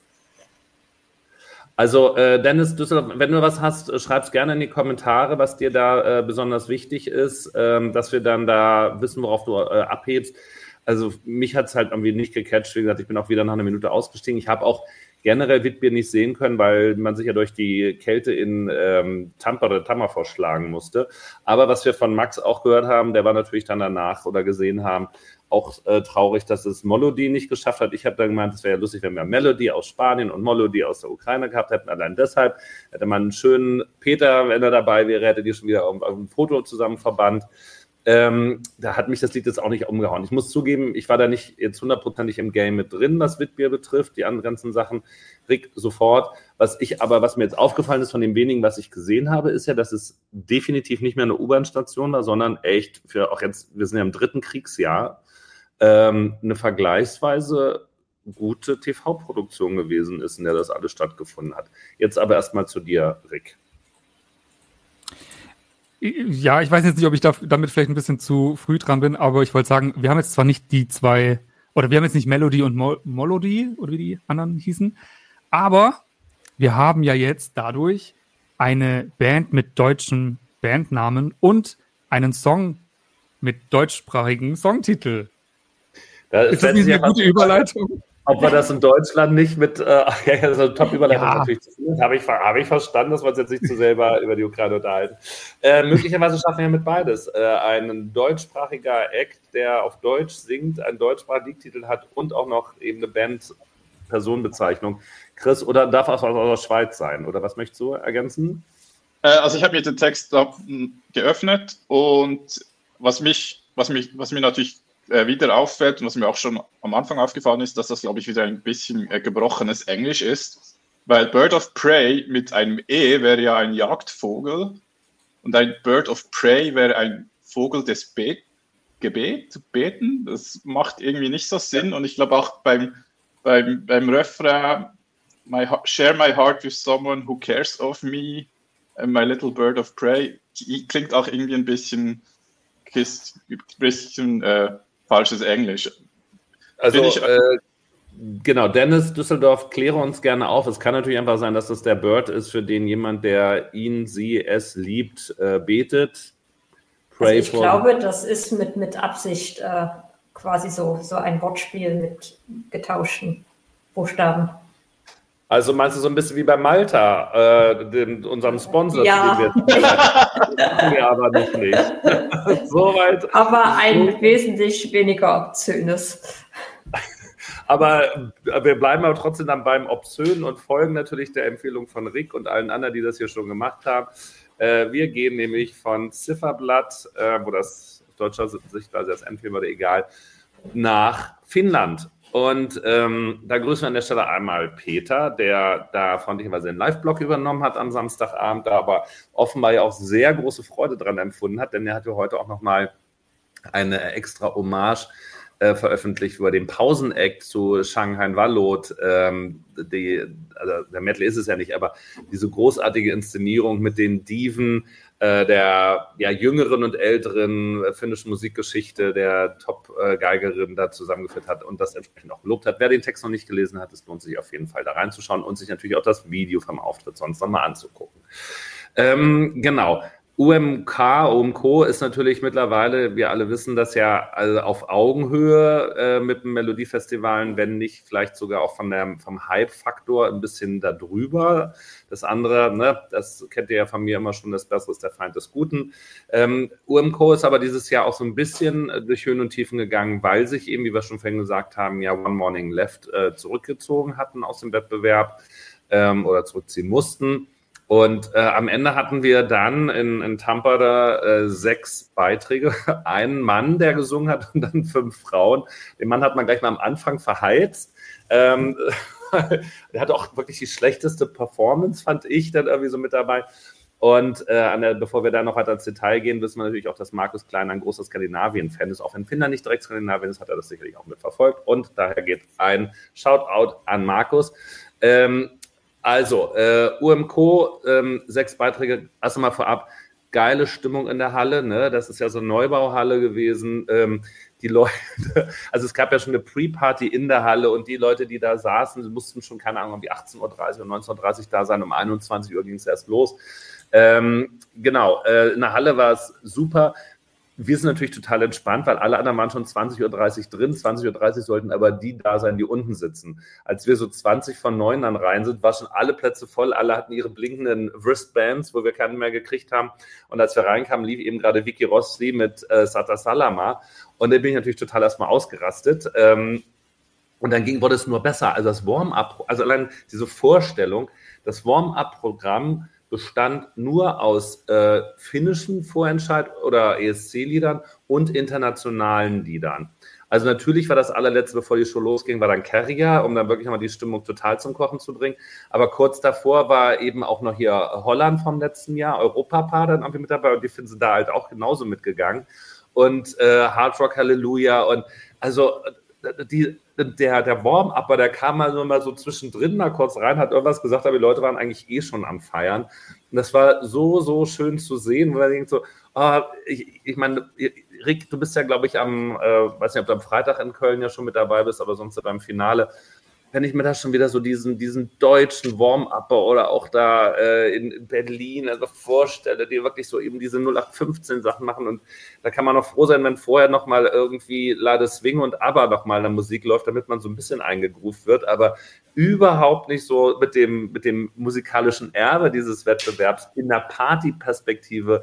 A: Also Dennis Düsseldorf, wenn du was hast, schreib es gerne in die Kommentare, was dir da besonders wichtig ist, dass wir dann da wissen, worauf du abhebst. Also mich hat es halt irgendwie nicht gecatcht. Wie gesagt, ich bin auch wieder nach einer Minute ausgestiegen. Ich habe auch generell Whitbier nicht sehen können, weil man sich ja durch die Kälte in Tampere vorschlagen musste. Aber was wir von Max auch gehört haben, der war natürlich dann danach oder gesehen haben, auch traurig, dass es Molody nicht geschafft hat. Ich habe dann gemeint, es wäre ja lustig, wenn wir Melody aus Spanien und Molody aus der Ukraine gehabt hätten. Allein deshalb hätte man einen schönen Peter, wenn er dabei wäre, hätte die schon wieder auf ein Foto zusammen verbannt. Da hat mich das Lied jetzt auch nicht umgehauen. Ich muss zugeben, ich war da nicht jetzt 100%ig im Game mit drin, was Whitbier betrifft, die anderen ganzen Sachen. Rick sofort. Was mir jetzt aufgefallen ist von dem wenigen, was ich gesehen habe, ist ja, dass es definitiv nicht mehr eine U-Bahn-Station war, sondern echt für auch jetzt, wir sind ja im 3. Kriegsjahr, eine vergleichsweise gute TV-Produktion gewesen ist, in der das alles stattgefunden hat. Jetzt aber erstmal zu dir, Rick.
C: Ja, ich weiß jetzt nicht, ob ich damit vielleicht ein bisschen zu früh dran bin, aber ich wollte sagen, wir haben jetzt zwar nicht die zwei, oder wir haben jetzt nicht Melody und Molody, oder wie die anderen hießen, aber wir haben ja jetzt dadurch eine Band mit deutschen Bandnamen und einen Song mit deutschsprachigen Songtitel. Ist das nicht eine gute Überleitung?
A: Ob wir das in Deutschland nicht mit, also Top-Überleitung natürlich zu viel, habe ich verstanden, dass wir uns jetzt nicht zu selber über die Ukraine unterhalten. Möglicherweise schaffen wir mit beides. Ein deutschsprachiger Act, der auf Deutsch singt, einen deutschsprachigen Titel hat und auch noch eben eine Band-Personenbezeichnung. Chris, oder darf auch aus der Schweiz sein? Oder was möchtest du ergänzen?
D: Also ich habe mir den Text geöffnet und was mir natürlich wieder auffällt und was mir auch schon am Anfang aufgefallen ist, dass das, glaube ich, wieder ein bisschen gebrochenes Englisch ist, weil Bird of Prey mit einem E wäre ja ein Jagdvogel und ein Bird of Prey wäre ein Vogel des Beten. Das macht irgendwie nicht so Sinn und ich glaube auch beim Refrain share my heart with someone who cares of me, My Little Bird of Prey klingt auch irgendwie ein bisschen falsches Englisch.
A: Also, genau, Dennis Düsseldorf, kläre uns gerne auf. Es kann natürlich einfach sein, dass das der Bird ist, für den jemand, der ihn, sie, es liebt, betet.
B: Also ich glaube, das ist mit Absicht quasi so ein Wortspiel mit getauschten Buchstaben.
A: Also meinst du so ein bisschen wie bei Malta, unserem Sponsor,
B: ja.
A: Den wir aber noch nicht. Soweit.
B: Aber ein wesentlich weniger obszönes.
A: Aber wir bleiben aber trotzdem dann beim Obszönen und folgen natürlich der Empfehlung von Rick und allen anderen, die das hier schon gemacht haben. Wir gehen nämlich von Zifferblatt, wo das aus deutscher Sichtweise das Endfilm oder egal, nach Finnland. Und da grüßen wir an der Stelle einmal Peter, der da freundlicherweise den Live-Blog übernommen hat am Samstagabend, da aber offenbar ja auch sehr große Freude dran empfunden hat, denn er hat ja heute auch nochmal eine extra Hommage veröffentlicht über den Pausen-Act zu Shanghai Wallot. Also der Metal ist es ja nicht, aber diese großartige Inszenierung mit den Diven der jüngeren und älteren finnischen Musikgeschichte, der Top-Geigerin da zusammengeführt hat und das entsprechend auch gelobt hat. Wer den Text noch nicht gelesen hat, es lohnt sich auf jeden Fall da reinzuschauen und sich natürlich auch das Video vom Auftritt sonst nochmal anzugucken. Genau. UMK ist natürlich mittlerweile, wir alle wissen das ja, also auf Augenhöhe mit dem Melodiefestivalen, wenn nicht vielleicht sogar auch vom Hype-Faktor ein bisschen darüber. Das andere, ne, das kennt ihr ja von mir immer schon, das Bessere ist der Feind des Guten. UMK ist aber dieses Jahr auch so ein bisschen durch Höhen und Tiefen gegangen, weil sich eben, wie wir schon vorhin gesagt haben, ja One Morning Left zurückgezogen hatten aus dem Wettbewerb oder zurückziehen mussten. Und am Ende hatten wir dann in Tampere 6 Beiträge. Einen Mann, der gesungen hat und dann 5 Frauen. Den Mann hat man gleich mal am Anfang verheizt. Der hat auch wirklich die schlechteste Performance, fand ich, dann irgendwie so mit dabei. Und bevor wir da noch weiter ins Detail gehen, wissen wir natürlich auch, dass Markus Klein ein großer Skandinavien-Fan ist. Auch wenn Finnland nicht direkt Skandinavien ist, hat er das sicherlich auch mitverfolgt. Und daher geht ein Shoutout an Markus. Also, UMK, 6 Beiträge, erst mal vorab, geile Stimmung in der Halle, ne? Das ist ja so eine Neubauhalle gewesen. Die Leute, also es gab ja schon eine Pre-Party in der Halle und die Leute, die da saßen, mussten schon, keine Ahnung, wie 18.30 Uhr oder 19.30 Uhr da sein, um 21 Uhr ging es erst los. Genau, in der Halle war es super. Wir sind natürlich total entspannt, weil alle anderen waren schon 20.30 Uhr drin. 20.30 Uhr sollten aber die da sein, die unten sitzen. Als wir so 20 von 9 dann rein sind, waren schon alle Plätze voll. Alle hatten ihre blinkenden Wristbands, wo wir keinen mehr gekriegt haben. Und als wir reinkamen, lief eben gerade Vicky Rossi mit Sata Salama. Und da bin ich natürlich total erstmal ausgerastet. Und dann wurde es nur besser. Also das Warm-up, also allein diese Vorstellung, das Warm-up-Programm bestand nur aus finnischen Vorentscheid- oder ESC-Liedern und internationalen Liedern. Also natürlich war das allerletzte, bevor die Show losging, war dann Kärja, um dann wirklich nochmal die Stimmung total zum Kochen zu bringen. Aber kurz davor war eben auch noch hier Holland vom letzten Jahr, Europapa dann irgendwie mit dabei und die Finnen sind da halt auch genauso mitgegangen. Und Hard Rock Hallelujah und also der Warm-Upper, der kam mal so zwischendrin mal kurz rein, hat irgendwas gesagt, aber die Leute waren eigentlich eh schon am Feiern. Und das war so schön zu sehen, wo man denkt so, ich meine, Rick, du bist ja, glaube ich, weiß nicht, ob du am Freitag in Köln ja schon mit dabei bist, aber sonst beim Finale. Wenn ich mir da schon wieder so diesen deutschen Warm-Upper oder auch da in Berlin also vorstelle, die wirklich so eben diese 0815 Sachen machen und da kann man noch froh sein, wenn vorher nochmal irgendwie Lade Swing und ABBA nochmal in der Musik läuft, damit man so ein bisschen eingegroovt wird, aber überhaupt nicht so mit dem musikalischen Erbe dieses Wettbewerbs in der Partyperspektive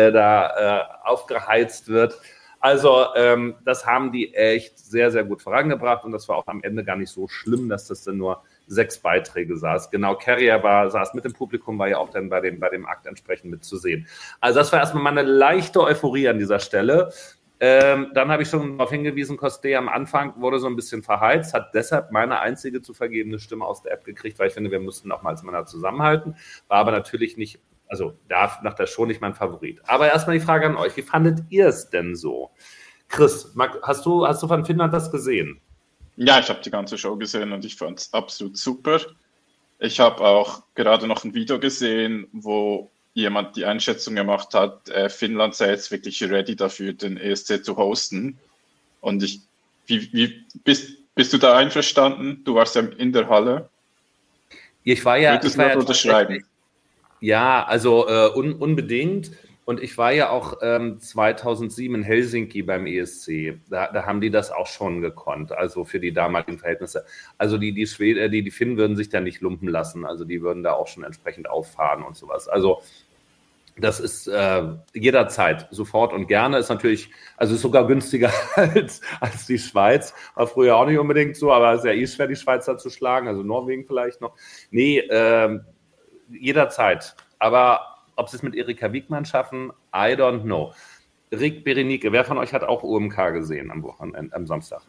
A: aufgeheizt wird. Also das haben die echt sehr, sehr gut vorangebracht und das war auch am Ende gar nicht so schlimm, dass das dann nur 6 Beiträge saß. Genau, Kärja saß mit dem Publikum, war ja auch dann bei dem Akt entsprechend mitzusehen. Also das war erstmal mal eine leichte Euphorie an dieser Stelle. Dann habe ich schon darauf hingewiesen, Costé am Anfang wurde so ein bisschen verheizt, hat deshalb meine einzige zu vergebene Stimme aus der App gekriegt, weil ich finde, wir mussten auch mal als Männer zusammenhalten, war aber natürlich nicht, also darf nach der Show nicht mein Favorit. Aber erstmal die Frage an euch, wie fandet ihr es denn so? Chris, hast du von Finnland das gesehen?
D: Ja, ich habe die ganze Show gesehen und ich fand es absolut super. Ich habe auch gerade noch ein Video gesehen, wo jemand die Einschätzung gemacht hat, Finnland sei jetzt wirklich ready dafür, den ESC zu hosten. Und bist du da einverstanden? Du warst ja in der Halle.
A: Ich war ja
D: unterschreiben.
A: Ja, also unbedingt. Und ich war ja auch 2007 in Helsinki beim ESC. Da haben die das auch schon gekonnt, also für die damaligen Verhältnisse. Also die Finnen würden sich da nicht lumpen lassen. Also die würden da auch schon entsprechend auffahren und sowas. Also das ist jederzeit, sofort und gerne. Ist natürlich, also ist sogar günstiger als die Schweiz. War früher auch nicht unbedingt so, aber es ist ja schwer, die Schweizer zu schlagen. Also Norwegen vielleicht noch. Nee, jederzeit. Aber ob sie es mit Erika Wigmann schaffen, I don't know. Rick, Berenike, wer von euch hat auch OMK gesehen am Samstag?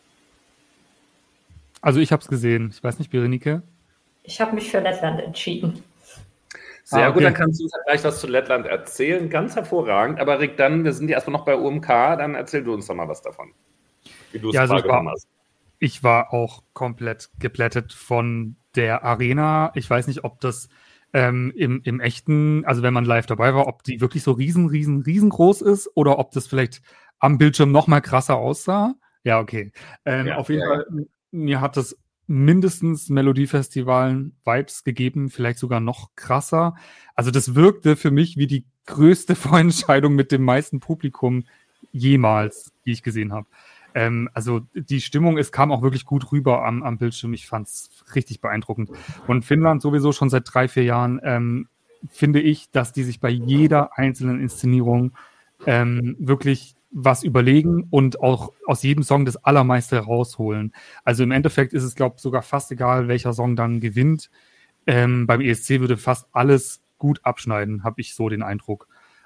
C: Also ich habe es gesehen. Ich weiß nicht, Berenike?
B: Ich habe mich für Lettland entschieden.
A: Sehr gut, dann kannst du uns gleich was zu Lettland erzählen. Ganz hervorragend. Aber Rick, wir sind ja erstmal noch bei OMK, dann erzähl du uns doch mal was davon. Wie du es wahrgenommen hast.
C: Ich war auch komplett geplättet von der Arena. Ich weiß nicht, ob das im echten, also wenn man live dabei war, ob die wirklich so riesengroß ist oder ob das vielleicht am Bildschirm noch mal krasser aussah. Ja, okay. Auf jeden Fall, mir hat das mindestens Melodiefestivalen-Vibes gegeben, vielleicht sogar noch krasser. Also das wirkte für mich wie die größte Vorentscheidung mit dem meisten Publikum jemals, die ich gesehen habe. Also die Stimmung, es kam auch wirklich gut rüber am Bildschirm. Ich fand es richtig beeindruckend. Und Finnland sowieso schon seit 3-4 Jahren finde ich, dass die sich bei jeder einzelnen Inszenierung wirklich was überlegen und auch aus jedem Song das Allermeiste rausholen. Also im Endeffekt ist es, glaube ich, sogar fast egal, welcher Song dann gewinnt. Beim ESC würde fast alles gut abschneiden, habe ich so den Eindruck.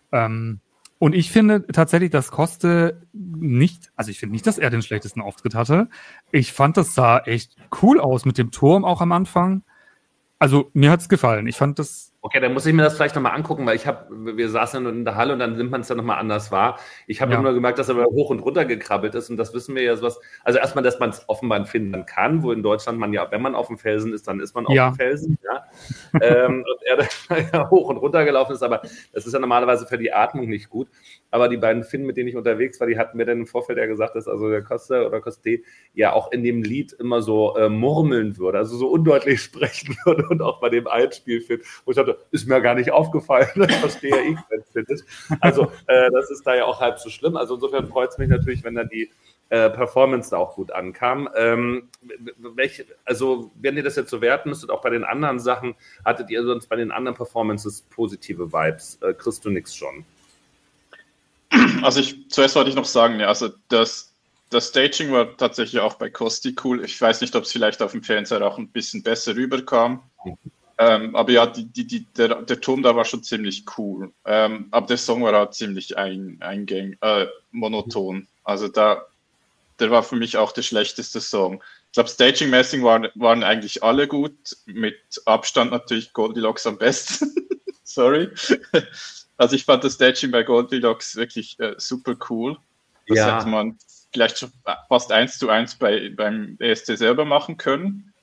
C: Und ich finde tatsächlich, dass Koste nicht, also ich finde nicht, dass er den schlechtesten Auftritt hatte. Ich fand, das sah echt cool aus mit dem Turm auch am Anfang. Also mir hat es gefallen. Ich fand das...
A: Okay, dann muss ich mir das vielleicht nochmal angucken, weil wir saßen in der Halle und dann nimmt man es dann nochmal anders wahr. Ich habe nur gemerkt, dass er hoch und runter gekrabbelt ist und das wissen wir ja sowas. Also erstmal, dass man es offenbar finden kann, wo in Deutschland man ja, wenn man auf dem Felsen ist, dann ist man auf dem Felsen. Ja. Und er da hoch und runter gelaufen ist, aber das ist ja normalerweise für die Atmung nicht gut. Aber die beiden Finnen, mit denen ich unterwegs war, die hatten mir dann im Vorfeld ja gesagt, dass also der Koste oder Koste ja auch in dem Lied immer so murmeln würde, also so undeutlich sprechen würde und auch bei dem Einspielfilm, wo ich dachte, ist mir gar nicht aufgefallen, das verstehe ich, wenn es findet. Also das ist da ja auch halb so schlimm. Also insofern freut es mich natürlich, wenn dann die Performance da auch gut ankam. Also wenn ihr das jetzt so werten müsstet, auch bei den anderen Sachen, hattet ihr sonst bei den anderen Performances positive Vibes? Kriegst du nichts schon?
D: Also zuerst wollte ich noch sagen, ja, also das Staging war tatsächlich auch bei Kosti cool. Ich weiß nicht, ob es vielleicht auf dem Fernseher auch ein bisschen besser rüberkam. Aber ja, der Ton da war schon ziemlich cool. Aber der Song war halt ziemlich monoton. Also der war für mich auch der schlechteste Song. Ich glaube, staging-mäßig waren eigentlich alle gut. Mit Abstand natürlich Goldilocks am besten. Sorry. Also ich fand das Staging bei Goldilocks wirklich super cool. Das hätte man vielleicht schon fast 1:1 beim ESC selber machen können.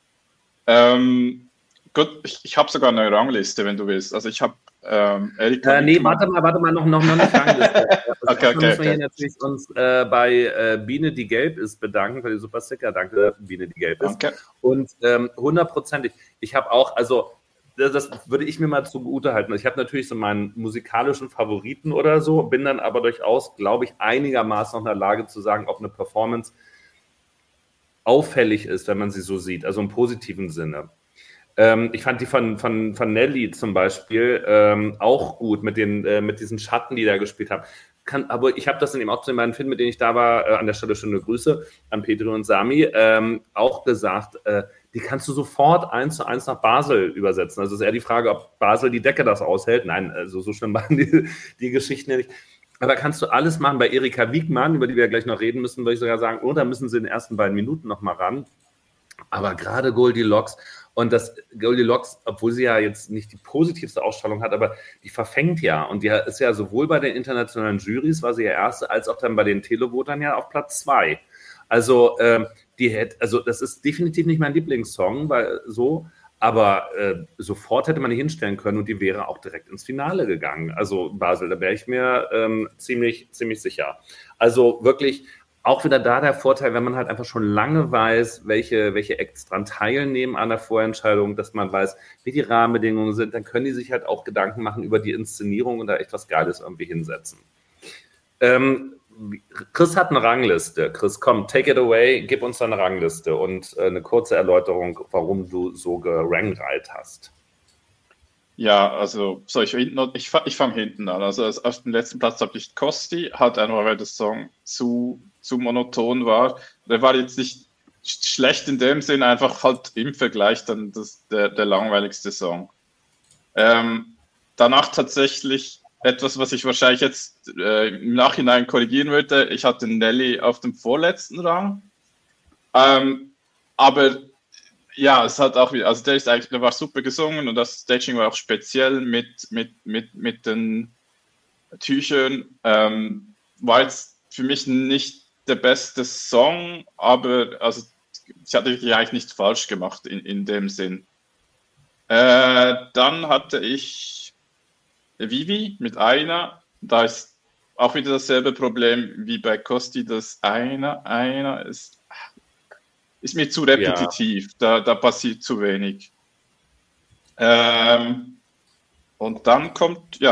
D: Gut, ich habe sogar eine Rangliste, wenn du willst. Also ich habe Erika.
A: Nee, warte mal, noch eine Rangliste.
D: Okay.
A: Müssen wir hier natürlich uns bei Biene, die gelb ist, bedanken für die Super Sticker. Danke, Biene, die gelb ist.
D: Danke.
A: Und 100%, ich habe auch, also das würde ich mir mal zugute halten. Ich habe natürlich so meinen musikalischen Favoriten oder so, bin dann aber durchaus, glaube ich, einigermaßen noch in der Lage zu sagen, ob eine Performance auffällig ist, wenn man sie so sieht, also im positiven Sinne. Ich fand die von Nelly zum Beispiel auch gut mit diesen Schatten, die da gespielt haben. Aber ich habe das in dem auch zu den beiden Filmen, mit denen ich da war, an der Stelle schöne Grüße an Petro und Sami, auch gesagt, die kannst du sofort 1:1 nach Basel übersetzen. Also ist eher die Frage, ob Basel die Decke das aushält. Nein, also so schlimm machen die Geschichten ja nicht. Aber kannst du alles machen. Bei Erika Wigmann, über die wir ja gleich noch reden müssen, würde ich sogar sagen, da müssen sie in den ersten beiden Minuten noch mal ran. Aber gerade Goldilocks, und das Goldilocks, obwohl sie ja jetzt nicht die positivste Ausstrahlung hat, aber die verfängt ja. Und die ist ja sowohl bei den internationalen Jurys, war sie ja erste, als auch dann bei den Televotern ja auf Platz 2. Also, das ist definitiv nicht mein Lieblingssong, Aber sofort hätte man die hinstellen können und die wäre auch direkt ins Finale gegangen. Also Basel, da wäre ich mir ziemlich sicher. Also wirklich auch wieder da der Vorteil, wenn man halt einfach schon lange weiß, welche Acts dran teilnehmen an der Vorentscheidung, dass man weiß, wie die Rahmenbedingungen sind, dann können die sich halt auch Gedanken machen über die Inszenierung und da echt was Geiles irgendwie hinsetzen. Chris hat eine Rangliste. Chris, komm, take it away, gib uns eine Rangliste und eine kurze Erläuterung, warum du so gerankt hast.
D: Ja, also ich fange hinten an. Also auf dem letzten Platz habe ich Costi, halt einfach, weil der Song zu monoton war. Der war jetzt nicht schlecht in dem Sinn, einfach halt im Vergleich dann der langweiligste Song. Danach tatsächlich etwas, was ich wahrscheinlich jetzt im Nachhinein korrigieren würde. Ich hatte Nelly auf dem vorletzten Rang. Aber ja, es hat auch wieder, also der war super gesungen und das Staging war auch speziell mit den Tüchern. War jetzt für mich nicht der beste Song, aber also ich hatte eigentlich nichts falsch gemacht in dem Sinn. Dann hatte ich Vivi mit einer, da ist auch wieder dasselbe Problem wie bei Costi, das einer ist mir zu repetitiv, da passiert zu wenig. Und dann kommt,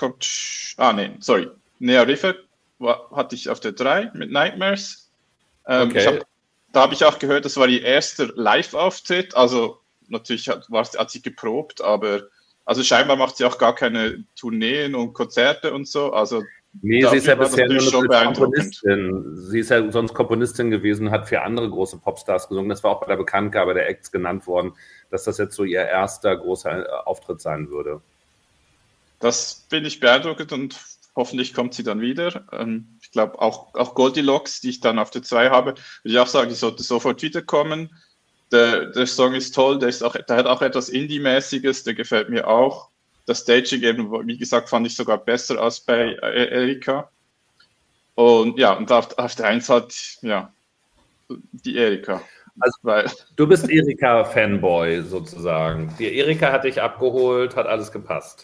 D: Nea River hatte ich auf der 3 mit Nightmares.
A: Okay.
D: Da habe ich auch gehört, das war ihr erster Live-Auftritt, also natürlich hat sie geprobt, aber also scheinbar macht sie auch gar keine Tourneen und Konzerte und so. Also
A: nee, sie ist ja bisher nur eine Komponistin. Sie ist ja sonst Komponistin gewesen, hat für andere große Popstars gesungen. Das war auch bei der Bekanntgabe der Acts genannt worden, dass das jetzt so ihr erster großer Auftritt sein würde. Das bin ich beeindruckend und hoffentlich kommt sie dann wieder. Ich glaube auch Goldilocks, die ich dann auf der 2 habe, würde ich auch sagen, die sollte sofort wiederkommen. Der Song ist toll, der hat auch etwas Indie-mäßiges, der gefällt mir auch. Das Staging eben, wie gesagt, fand ich sogar besser als bei Erika. Und ja, und auf der 1 halt, ja, die Erika. Also, du bist Erika-Fanboy sozusagen. Die Erika hat dich abgeholt, hat alles gepasst.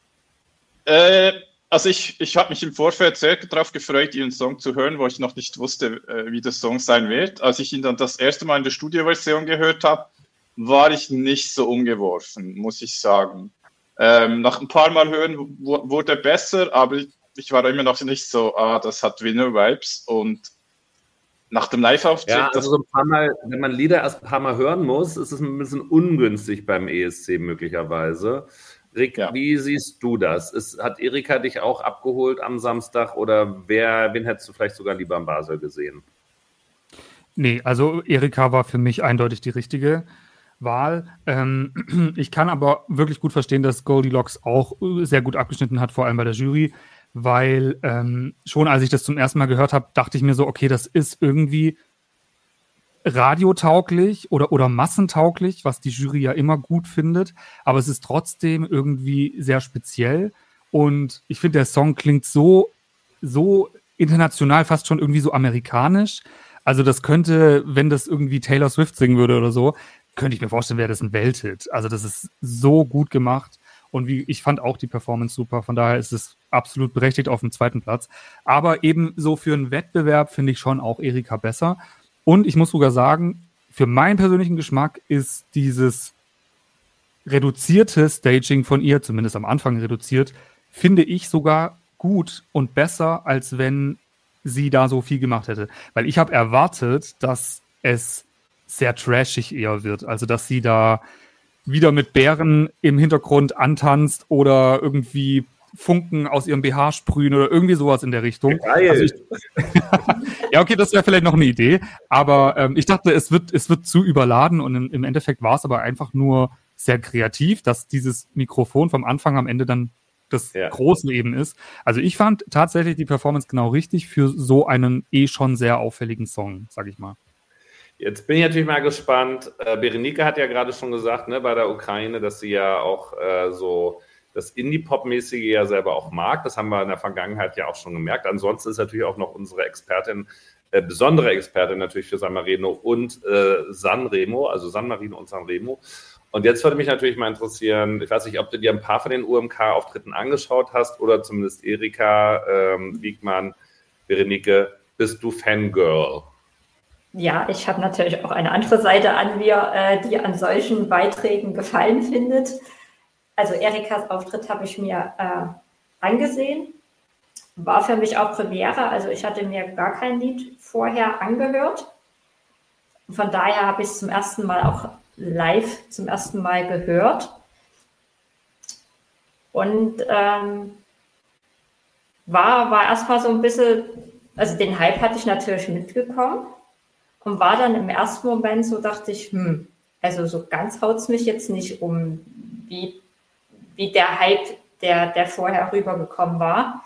D: Also ich habe mich im Vorfeld sehr darauf gefreut, ihren Song zu hören, wo ich noch nicht wusste, wie der Song sein wird. Als ich ihn dann das erste Mal in der Studioversion gehört habe, war ich nicht so umgeworfen, muss ich sagen. Nach ein paar Mal hören wurde er besser, aber ich war immer noch nicht so, das hat Winner-Vibes. Und nach dem Live-Auftritt...
A: Ja, also so ein paar Mal, wenn man Lieder erst ein paar Mal hören muss, ist es ein bisschen ungünstig beim ESC möglicherweise. Rick, ja. Wie siehst du das? Hat Erika dich auch abgeholt am Samstag oder wen hättest du vielleicht sogar lieber in Basel gesehen?
C: Nee, also Erika war für mich eindeutig die richtige Wahl. Ich kann aber wirklich gut verstehen, dass Goldilocks auch sehr gut abgeschnitten hat, vor allem bei der Jury, weil schon als ich das zum ersten Mal gehört habe, dachte ich mir so, okay, das ist irgendwie radiotauglich oder massentauglich, was die Jury ja immer gut findet, aber es ist trotzdem irgendwie sehr speziell und ich finde, der Song klingt so international, fast schon irgendwie so amerikanisch. Also das könnte, wenn das irgendwie Taylor Swift singen würde oder so, könnte ich mir vorstellen, wäre das ein Welthit. Also das ist so gut gemacht und ich fand auch die Performance super, von daher ist es absolut berechtigt auf dem 2. Platz. Aber eben so für einen Wettbewerb finde ich schon auch Erika besser. Und ich muss sogar sagen, für meinen persönlichen Geschmack ist dieses reduzierte Staging von ihr, zumindest am Anfang reduziert, finde ich sogar gut und besser, als wenn sie da so viel gemacht hätte. Weil ich habe erwartet, dass es sehr trashig eher wird. Also, dass sie da wieder mit Bären im Hintergrund antanzt oder irgendwie Funken aus ihrem BH sprühen oder irgendwie sowas in der Richtung. Also ja, okay, das wäre vielleicht noch eine Idee, aber ich dachte, es wird zu überladen und im Endeffekt war es aber einfach nur sehr kreativ, dass dieses Mikrofon vom Anfang am Ende dann das Große eben ist. Also ich fand tatsächlich die Performance genau richtig für so einen schon sehr auffälligen Song, sag ich mal.
A: Jetzt bin ich natürlich mal gespannt. Berenike hat ja gerade schon gesagt, ne, bei der Ukraine, dass sie ja auch so das Indie-Pop-mäßige ja selber auch mag. Das haben wir in der Vergangenheit ja auch schon gemerkt. Ansonsten ist natürlich auch noch unsere Expertin besondere Expertin natürlich für San Marino und Sanremo, also San Marino und Sanremo. Und jetzt würde mich natürlich mal interessieren, ich weiß nicht, ob du dir ein paar von den UMK-Auftritten angeschaut hast oder zumindest Erika Wiegmann, Berenike, bist du Fangirl?
B: Ja, ich habe natürlich auch eine andere Seite an mir, die an solchen Beiträgen Gefallen findet. Also Erikas Auftritt habe ich mir angesehen. War für mich auch Premiere, also ich hatte mir gar kein Lied vorher angehört. Von daher habe ich es zum ersten Mal auch live gehört. Und war erstmal so ein bisschen, also den Hype hatte ich natürlich mitbekommen und war dann im ersten Moment so, dachte ich, also so ganz haut es mich jetzt nicht um, wie der Hype, der vorher rübergekommen war.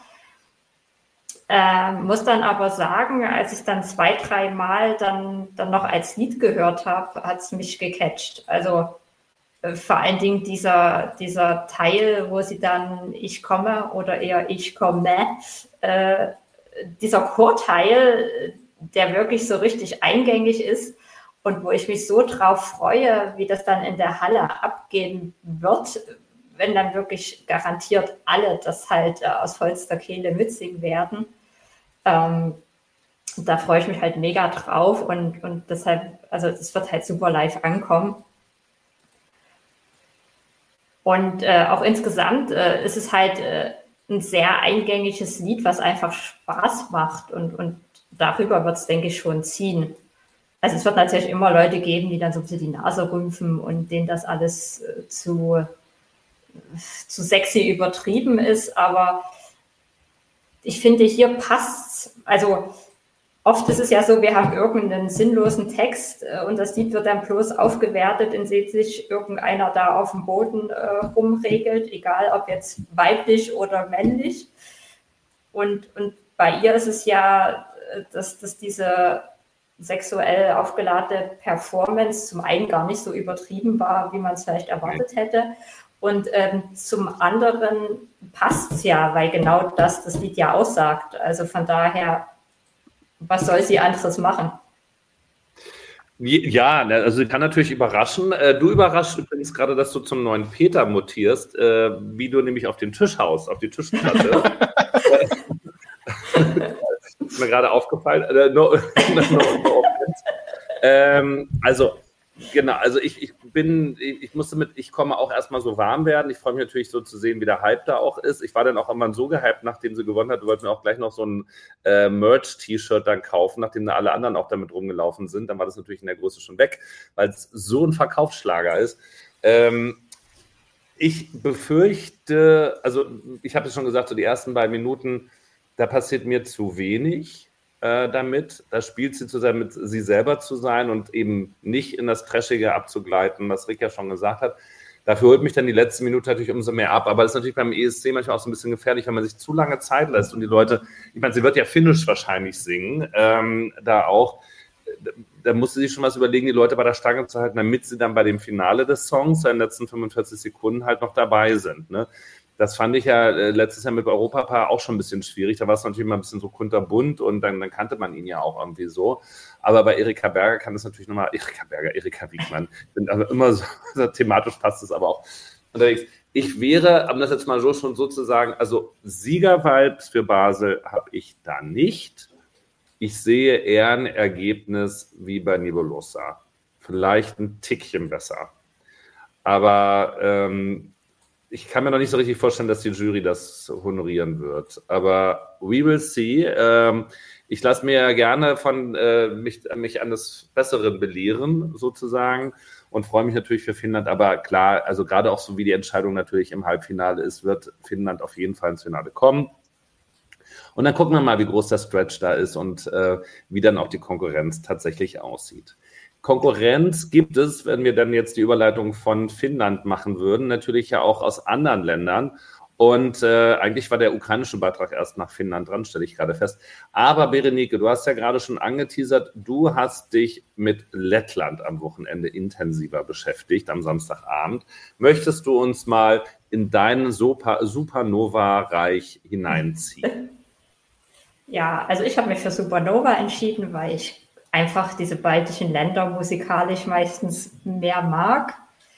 B: Muss dann aber sagen, als ich dann 2-3 Mal dann noch als Lied gehört habe, hat es mich gecatcht. Also vor allen Dingen dieser Teil, wo sie dann ich komme oder eher ich komme, dieser Chorteil, der wirklich so richtig eingängig ist und wo ich mich so drauf freue, wie das dann in der Halle abgehen wird, wenn dann wirklich garantiert alle das halt aus vollster Kehle mitsingen werden. Da freue ich mich halt mega drauf und deshalb, also es wird halt super live ankommen. Und auch insgesamt ist es halt ein sehr eingängiges Lied, was einfach Spaß macht und darüber wird es, denke ich, schon ziehen. Also es wird natürlich immer Leute geben, die dann so ein bisschen die Nase rümpfen und denen das alles zu sexy übertrieben ist, aber ich finde, hier passt's. Also oft ist es ja so, wir haben irgendeinen sinnlosen Text und das Lied wird dann bloß aufgewertet, indem sich irgendeiner da auf dem Boden rumregelt, egal ob jetzt weiblich oder männlich. Und bei ihr ist es ja, dass diese sexuell aufgeladene Performance zum einen gar nicht so übertrieben war, wie man es vielleicht erwartet hätte. Und zum anderen passt es ja, weil genau das Lied ja aussagt. Also von daher, was soll sie anderes machen?
A: Ja, also sie kann natürlich überraschen. Du überraschst übrigens gerade, dass du zum neuen Peter mutierst, wie du nämlich auf den Tisch haust, auf die Tischplatte. Ist mir gerade aufgefallen. Also genau, also ich komme auch erstmal so warm werden. Ich freue mich natürlich so zu sehen, wie der Hype da auch ist. Ich war dann auch immer so gehypt, nachdem sie gewonnen hat. Wir wollten mir auch gleich noch so ein Merch-T-Shirt dann kaufen, nachdem da alle anderen auch damit rumgelaufen sind. Dann war das natürlich in der Größe schon weg, weil es so ein Verkaufsschlager ist. Ich befürchte, also ich habe es schon gesagt, so die ersten 2 Minuten, da passiert mir zu wenig damit. Da spielt sie zu sein, mit sie selber zu sein und eben nicht in das Trashige abzugleiten, was Rick ja schon gesagt hat. Dafür holt mich dann die letzte Minute natürlich umso mehr ab. Aber das ist natürlich beim ESC manchmal auch so ein bisschen gefährlich, wenn man sich zu lange Zeit lässt und die Leute, ich meine, sie wird ja Finnisch wahrscheinlich singen, da musste sie sich schon was überlegen, die Leute bei der Stange zu halten, damit sie dann bei dem Finale des Songs in den letzten 45 Sekunden halt noch dabei sind, ne? Das fand ich ja letztes Jahr mit Europapaar auch schon ein bisschen schwierig. Da war es natürlich immer ein bisschen so kunterbunt und dann kannte man ihn ja auch irgendwie so. Aber bei Erika Berger kann es natürlich nochmal, Erika Wiegmann, sind also immer so thematisch passt es aber auch unterwegs. Ich wäre, um das jetzt mal so schon so zu sagen, also Sieger-Vibes für Basel habe ich da nicht. Ich sehe eher ein Ergebnis wie bei Nebulosa. Vielleicht ein Tickchen besser. Aber ich kann mir noch nicht so richtig vorstellen, dass die Jury das honorieren wird. Aber we will see. Ich lasse mir ja gerne mich an das Besseren belehren, sozusagen, und freue mich natürlich für Finnland. Aber klar, also gerade auch so wie die Entscheidung natürlich im Halbfinale ist, wird Finnland auf jeden Fall ins Finale kommen. Und dann gucken wir mal, wie groß der Stretch da ist und wie dann auch die Konkurrenz tatsächlich aussieht. Konkurrenz gibt es, wenn wir dann jetzt die Überleitung von Finnland machen würden, natürlich ja auch aus anderen Ländern. Und eigentlich war der ukrainische Beitrag erst nach Finnland dran, stelle ich gerade fest. Aber Berenike, du hast ja gerade schon angeteasert, du hast dich mit Lettland am Wochenende intensiver beschäftigt, am Samstagabend. Möchtest du uns mal in dein Supernova-Reich hineinziehen?
B: Ja, also ich habe mich für Supernova entschieden, weil ich einfach diese baltischen Länder musikalisch meistens mehr mag.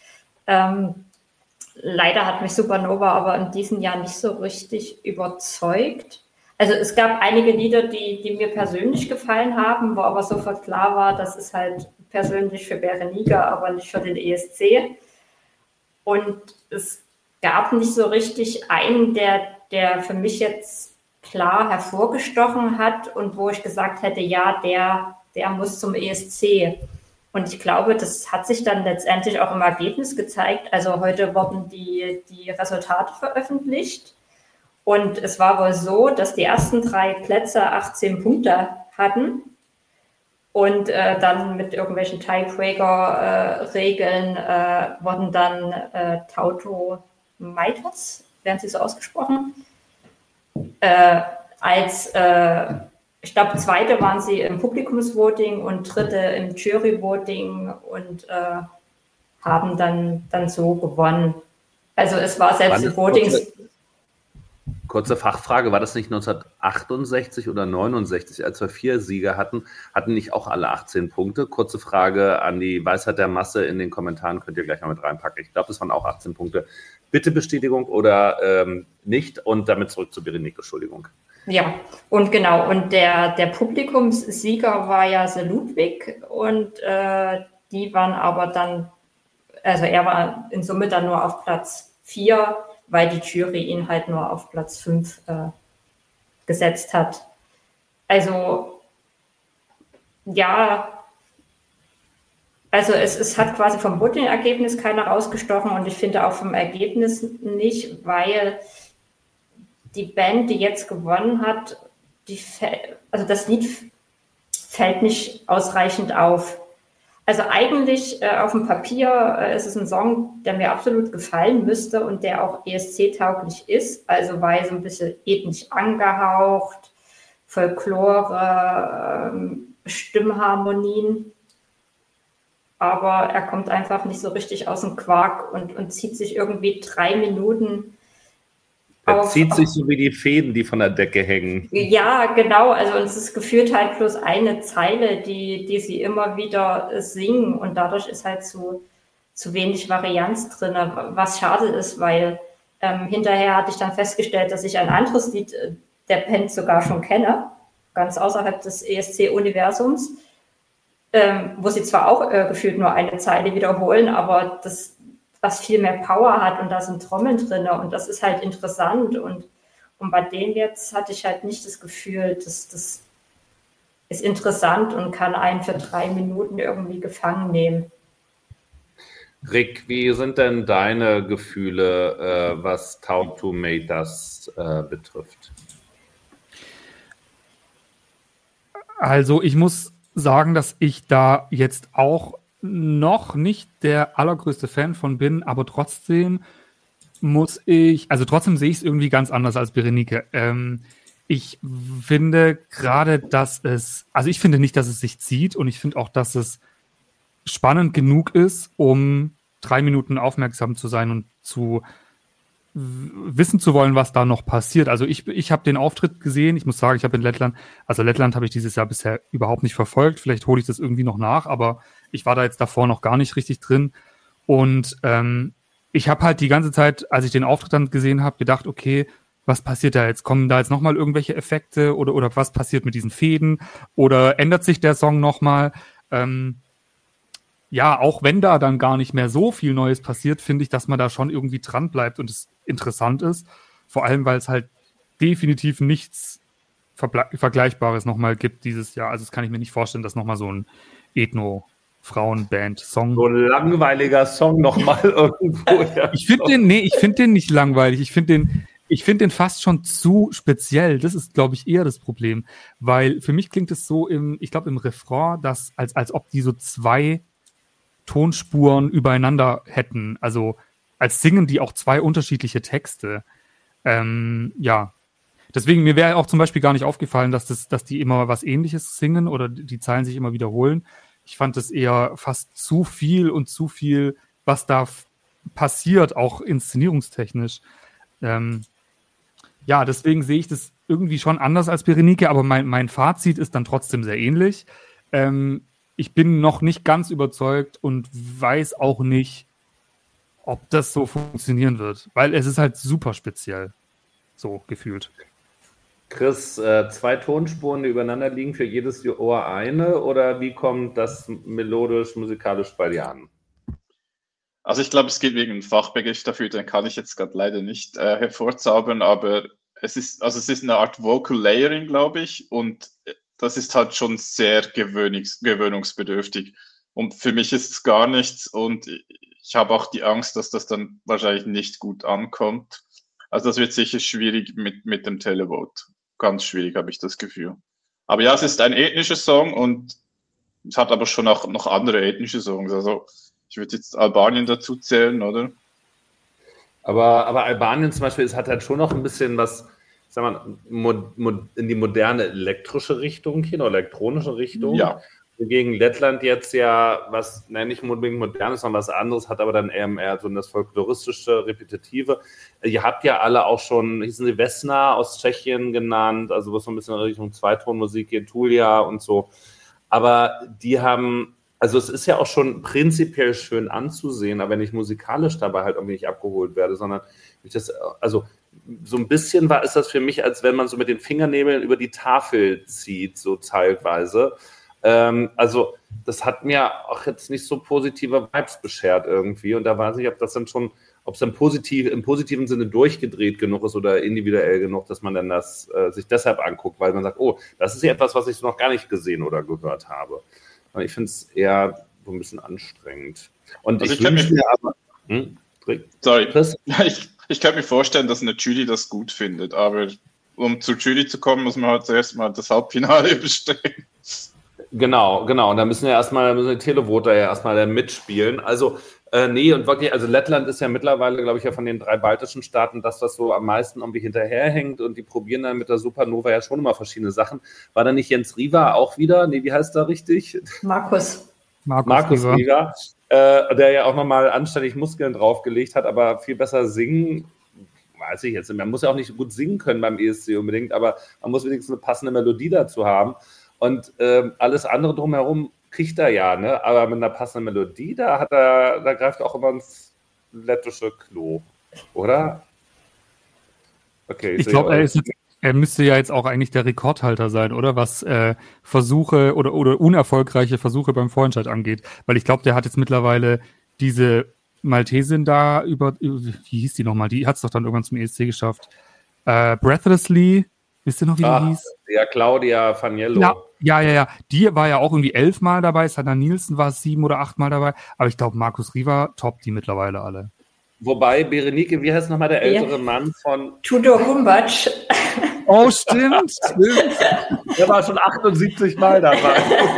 B: Leider hat mich Supernova aber in diesem Jahr nicht so richtig überzeugt. Also es gab einige Lieder, die mir persönlich gefallen haben, wo aber sofort klar war, das ist halt persönlich für Berenika, aber nicht für den ESC. Und es gab nicht so richtig einen, der für mich jetzt klar hervorgestochen hat und wo ich gesagt hätte, ja, der muss zum ESC. Und ich glaube, das hat sich dann letztendlich auch im Ergebnis gezeigt. Also heute wurden die Resultate veröffentlicht. Und es war wohl so, dass die ersten 3 Plätze 18 Punkte hatten. Und dann mit irgendwelchen Tiebreaker-Regeln wurden dann Tauto Maitas, werden sie so ausgesprochen, ich glaube, zweite waren sie im Publikumsvoting und dritte im Juryvoting und haben dann so gewonnen. Also es war selbst im Voting.
A: Kurze Fachfrage, war das nicht 1968 oder 69, als wir 4 Sieger hatten nicht auch alle 18 Punkte? Kurze Frage an die Weisheit der Masse in den Kommentaren, könnt ihr gleich mal mit reinpacken. Ich glaube, das waren auch 18 Punkte. Bitte Bestätigung oder nicht und damit zurück zu Berenike, Entschuldigung.
B: Ja, und genau, und der Publikumssieger war ja The Ludwig und die waren aber dann, also er war in Summe dann nur auf Platz 4, weil die Jury ihn halt nur auf Platz 5 gesetzt hat. Also, ja, also es hat quasi vom Voting-Ergebnis keiner rausgestochen und ich finde auch vom Ergebnis nicht, weil die Band, die jetzt gewonnen hat, also das Lied fällt nicht ausreichend auf. Also eigentlich auf dem Papier ist es ein Song, der mir absolut gefallen müsste und der auch ESC-tauglich ist, also weil so ein bisschen ethnisch angehaucht, Folklore, Stimmharmonien, aber er kommt einfach nicht so richtig aus dem Quark und zieht sich irgendwie 3 Minuten.
A: Er zieht sich so wie die Fäden, die von der Decke hängen.
B: Ja, genau. Also es ist gefühlt halt bloß eine Zeile, die sie immer wieder singen und dadurch ist halt zu wenig Varianz drin, was schade ist, weil hinterher hatte ich dann festgestellt, dass ich ein anderes Lied der Band sogar schon kenne, ganz außerhalb des ESC-Universums, wo sie zwar auch gefühlt nur eine Zeile wiederholen, aber das was viel mehr Power hat und da sind Trommeln drin und das ist halt interessant und bei dem jetzt hatte ich halt nicht das Gefühl, dass das ist interessant und kann einen für 3 Minuten irgendwie gefangen nehmen.
A: Rick, wie sind denn deine Gefühle, was Tauto Maitas betrifft?
C: Also ich muss sagen, dass ich da jetzt auch noch nicht der allergrößte Fan von bin, aber trotzdem sehe ich es irgendwie ganz anders als Berenike. Ich finde gerade, ich finde nicht, dass es sich zieht und ich finde auch, dass es spannend genug ist, um 3 Minuten aufmerksam zu sein und zu wissen zu wollen, was da noch passiert. Also ich habe den Auftritt gesehen, ich muss sagen, ich habe in Lettland habe ich dieses Jahr bisher überhaupt nicht verfolgt, vielleicht hole ich das irgendwie noch nach, aber ich war da jetzt davor noch gar nicht richtig drin und ich habe halt die ganze Zeit, als ich den Auftritt dann gesehen habe, gedacht, okay, was passiert da jetzt? Kommen da jetzt nochmal irgendwelche Effekte oder was passiert mit diesen Fäden oder ändert sich der Song nochmal? Ja, auch wenn da dann gar nicht mehr so viel Neues passiert, finde ich, dass man da schon irgendwie dran bleibt und es interessant ist. Vor allem, weil es halt definitiv nichts Vergleichbares nochmal gibt dieses Jahr. Also das kann ich mir nicht vorstellen, dass nochmal so ein Ethno-Frauenband-Song.
A: So ein langweiliger Song nochmal irgendwo. Ja.
C: Ich finde den nicht langweilig. Ich finde den fast schon zu speziell. Das ist, glaube ich, eher das Problem. Weil für mich klingt es so im Refrain, dass als ob die so 2 Tonspuren übereinander hätten. Also als singen die auch 2 unterschiedliche Texte. Ja. Deswegen, mir wäre auch zum Beispiel gar nicht aufgefallen, dass die immer was Ähnliches singen oder die Zeilen sich immer wiederholen. Ich fand das eher fast zu viel, was da passiert, auch inszenierungstechnisch. Ja, deswegen sehe ich das irgendwie schon anders als Berenike, aber mein Fazit ist dann trotzdem sehr ähnlich. Ich bin noch nicht ganz überzeugt und weiß auch nicht, ob das so funktionieren wird, weil es ist halt super speziell, so gefühlt.
A: Chris, 2 Tonspuren, die übereinander liegen, für jedes Ohr eine, oder wie kommt das melodisch, musikalisch bei dir an?
D: Also ich glaube, es geht wegen einem Fachbegriff dafür, den kann ich jetzt gerade leider nicht hervorzaubern, aber es ist eine Art Vocal Layering, glaube ich, und das ist halt schon sehr gewöhnungsbedürftig. Und für mich ist es gar nichts und ich habe auch die Angst, dass das dann wahrscheinlich nicht gut ankommt. Also das wird sicher schwierig mit dem Televote. Ganz schwierig, habe ich das Gefühl. Aber ja, es ist ein ethnischer Song und es hat aber schon auch noch andere ethnische Songs. Also ich würde jetzt Albanien dazu zählen, oder?
A: Aber Albanien zum Beispiel, es hat halt schon noch ein bisschen was, sagen wir, in die moderne elektrische Richtung hin, oder elektronische Richtung.
D: Ja.
A: Gegen Lettland jetzt ja, was nicht unbedingt modern ist, sondern was anderes, hat aber dann eher so das folkloristische, repetitive. Ihr habt ja alle auch schon, hießen sie Vesna aus Tschechien genannt, also was so ein bisschen in Richtung Zweitonmusik geht, Tulia und so. Aber die haben, also es ist ja auch schon prinzipiell schön anzusehen, aber wenn ich musikalisch dabei halt irgendwie nicht abgeholt werde, sondern also so ein bisschen ist das für mich, als wenn man so mit den Fingernägeln über die Tafel zieht, so teilweise. Also das hat mir auch jetzt nicht so positive Vibes beschert irgendwie und da weiß ich, ob das dann schon, ob es dann im positiven Sinne durchgedreht genug ist oder individuell genug, dass man dann das sich deshalb anguckt, weil man sagt, oh, das ist ja etwas, was ich noch gar nicht gesehen oder gehört habe. Und ich finde es eher so ein bisschen anstrengend. Und
D: also
A: ich wünsche mir aber...
D: Sorry, Chris? Ich kann mir vorstellen, dass eine Jury das gut findet, aber um zur Jury zu kommen, muss man halt zuerst mal das Halbfinale bestehen.
A: Genau. Und da müssen die Televoter ja erstmal dann mitspielen. Also, nee, und wirklich, also Lettland ist ja mittlerweile, glaube ich, ja von den 3 baltischen Staaten das, was so am meisten irgendwie hinterherhängt und die probieren dann mit der Supernova ja schon immer verschiedene Sachen. War da nicht Jens Riva auch wieder? Nee, wie heißt der richtig?
B: Markus
A: Riva, der ja auch nochmal anständig Muskeln draufgelegt hat, aber viel besser singen. Weiß ich jetzt. Man muss ja auch nicht gut singen können beim ESC unbedingt, aber man muss wenigstens eine passende Melodie dazu haben. Und alles andere drumherum kriegt er ja, ne? Aber mit einer passenden Melodie, da greift er auch immer ins lettische Klo, oder? Okay,
C: ich glaube, er müsste ja jetzt auch eigentlich der Rekordhalter sein, oder? Was Versuche oder unerfolgreiche Versuche beim Vorentscheid angeht. Weil ich glaube, der hat jetzt mittlerweile diese Maltesin da wie hieß die nochmal? Die hat es doch dann irgendwann zum ESC geschafft. Breathlessly. Wisst ihr noch, wie die hieß?
A: Ja, Claudia Faniello.
C: Ja. Die war ja auch irgendwie 11 Mal dabei. Sanna Nielsen war 7 oder 8 Mal dabei. Aber ich glaube, Markus Riva toppt die mittlerweile alle.
A: Wobei, Berenike, wie heißt nochmal der ältere Mann von...
B: Tudor Humbac.
C: Oh, stimmt.
A: Der war schon 78 Mal dabei.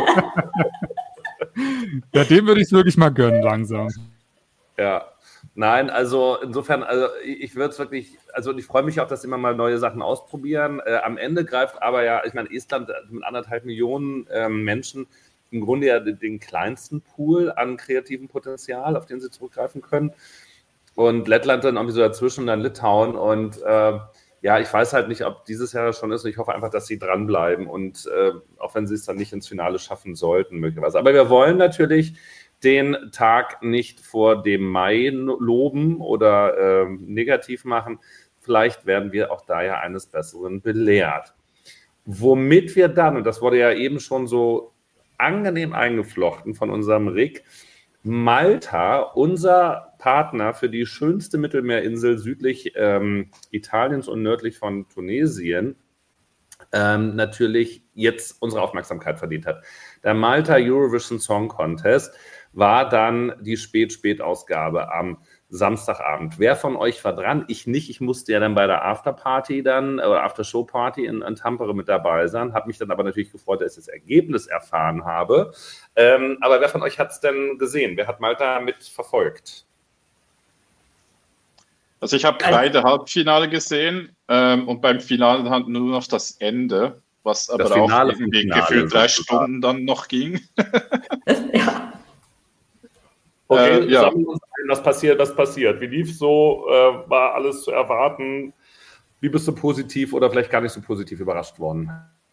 C: Ja, dem würde ich es wirklich mal gönnen, langsam.
A: Ja. Nein, also insofern, also ich würde es wirklich, also ich freue mich auch, dass immer mal neue Sachen ausprobieren. Am Ende greift aber ja, ich meine, Estland mit 1,5 Millionen Menschen im Grunde ja den kleinsten Pool an kreativem Potenzial, auf den sie zurückgreifen können. Und Lettland dann irgendwie so dazwischen, dann Litauen. Und ja, ich weiß halt nicht, ob dieses Jahr schon ist. Und ich hoffe einfach, dass sie dranbleiben. Und auch wenn sie es dann nicht ins Finale schaffen sollten, möglicherweise. Aber wir wollen natürlich den Tag nicht vor dem Mai loben oder negativ machen. Vielleicht werden wir auch da ja eines Besseren belehrt. Womit wir dann, und das wurde ja eben schon so angenehm eingeflochten von unserem Rick, Malta, unser Partner für die schönste Mittelmeerinsel südlich Italiens und nördlich von Tunesien, natürlich jetzt unsere Aufmerksamkeit verdient hat. Der Malta Eurovision Song Contest war dann die Spät-Ausgabe am Samstagabend. Wer von euch war dran? Ich nicht. Ich musste ja dann bei der Afterparty oder Aftershow-Party in Tampere mit dabei sein. Habe mich dann aber natürlich gefreut, dass ich das Ergebnis erfahren habe. Aber wer von euch hat es denn gesehen? Wer hat Malta mitverfolgt?
D: Also ich habe beide Halbfinale gesehen und beim Finale halt nur noch das Ende, was aber auch irgendwie gefühlt 3 Stunden dann noch ging.
B: Ja.
A: Okay, was passiert? Wie lief so? War alles zu erwarten? Wie bist du positiv oder vielleicht gar nicht so positiv überrascht worden?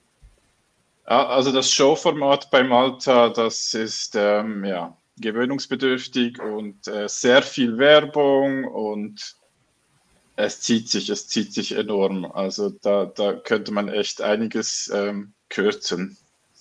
D: Ja, also das Showformat bei Malta, das ist gewöhnungsbedürftig und sehr viel Werbung und es zieht sich enorm. Also da könnte man echt einiges kürzen.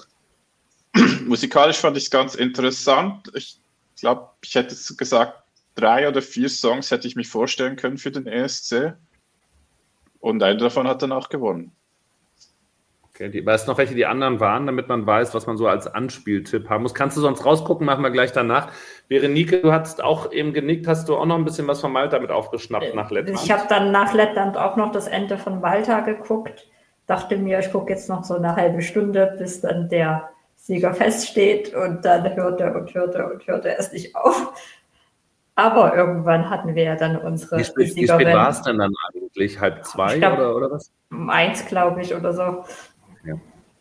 D: Musikalisch fand ich es ganz interessant. Ich glaube, ich hätte gesagt, 3 oder 4 Songs hätte ich mich vorstellen können für den ESC. Und einer davon hat dann auch gewonnen.
A: Okay, weißt du noch, welche die anderen waren, damit man weiß, was man so als Anspieltipp haben muss? Kannst du sonst rausgucken, machen wir gleich danach. Berenike, du hast auch eben genickt, hast du auch noch ein bisschen was von Malta mit aufgeschnappt nach Lettland?
B: Ich habe dann nach Lettland auch noch das Ende von Malta geguckt. Dachte mir, ich gucke jetzt noch so eine halbe Stunde, bis dann der Sieger feststeht. Und dann hörte es nicht auf. Aber irgendwann hatten wir ja dann unsere Siegerin.
A: Wie spät war es denn dann eigentlich? 1:30 oder was?
B: 1, glaube ich, oder so.
A: Ja.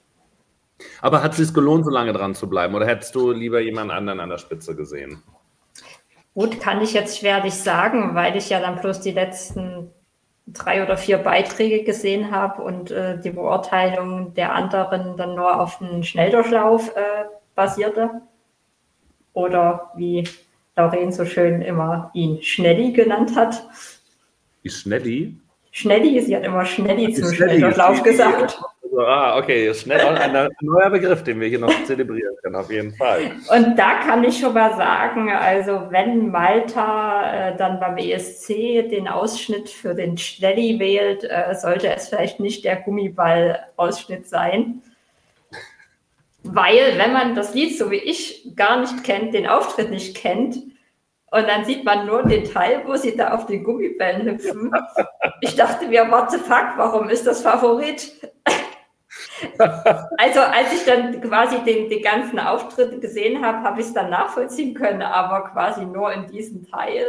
A: Aber hat es sich gelohnt, so lange dran zu bleiben? Oder hättest du lieber jemand anderen an der Spitze gesehen?
B: Gut, kann ich jetzt schwerlich sagen, weil ich ja dann bloß die letzten 3 oder 4 Beiträge gesehen habe und die Beurteilung der anderen dann nur auf einen Schnelldurchlauf basierte. Oder wie Lauren so schön immer ihn Schnelli genannt hat.
A: Wie Schnelli?
B: Schnelli, sie hat immer Schnelli zum Schnelldurchlauf gesagt.
A: Okay, schnell ein neuer Begriff, den wir hier noch zelebrieren können, auf jeden Fall.
B: Und da kann ich schon mal sagen, also wenn Malta dann beim ESC den Ausschnitt für den Schnelli wählt, sollte es vielleicht nicht der Gummiball-Ausschnitt sein. Weil, wenn man das Lied, so wie ich, gar nicht kennt, den Auftritt nicht kennt, und dann sieht man nur den Teil, wo sie da auf den Gummibällen hüpfen. Ich dachte mir, what the fuck, warum ist das Favorit? Also als ich dann quasi den ganzen Auftritt gesehen habe, habe ich es dann nachvollziehen können, aber quasi nur in diesem Teil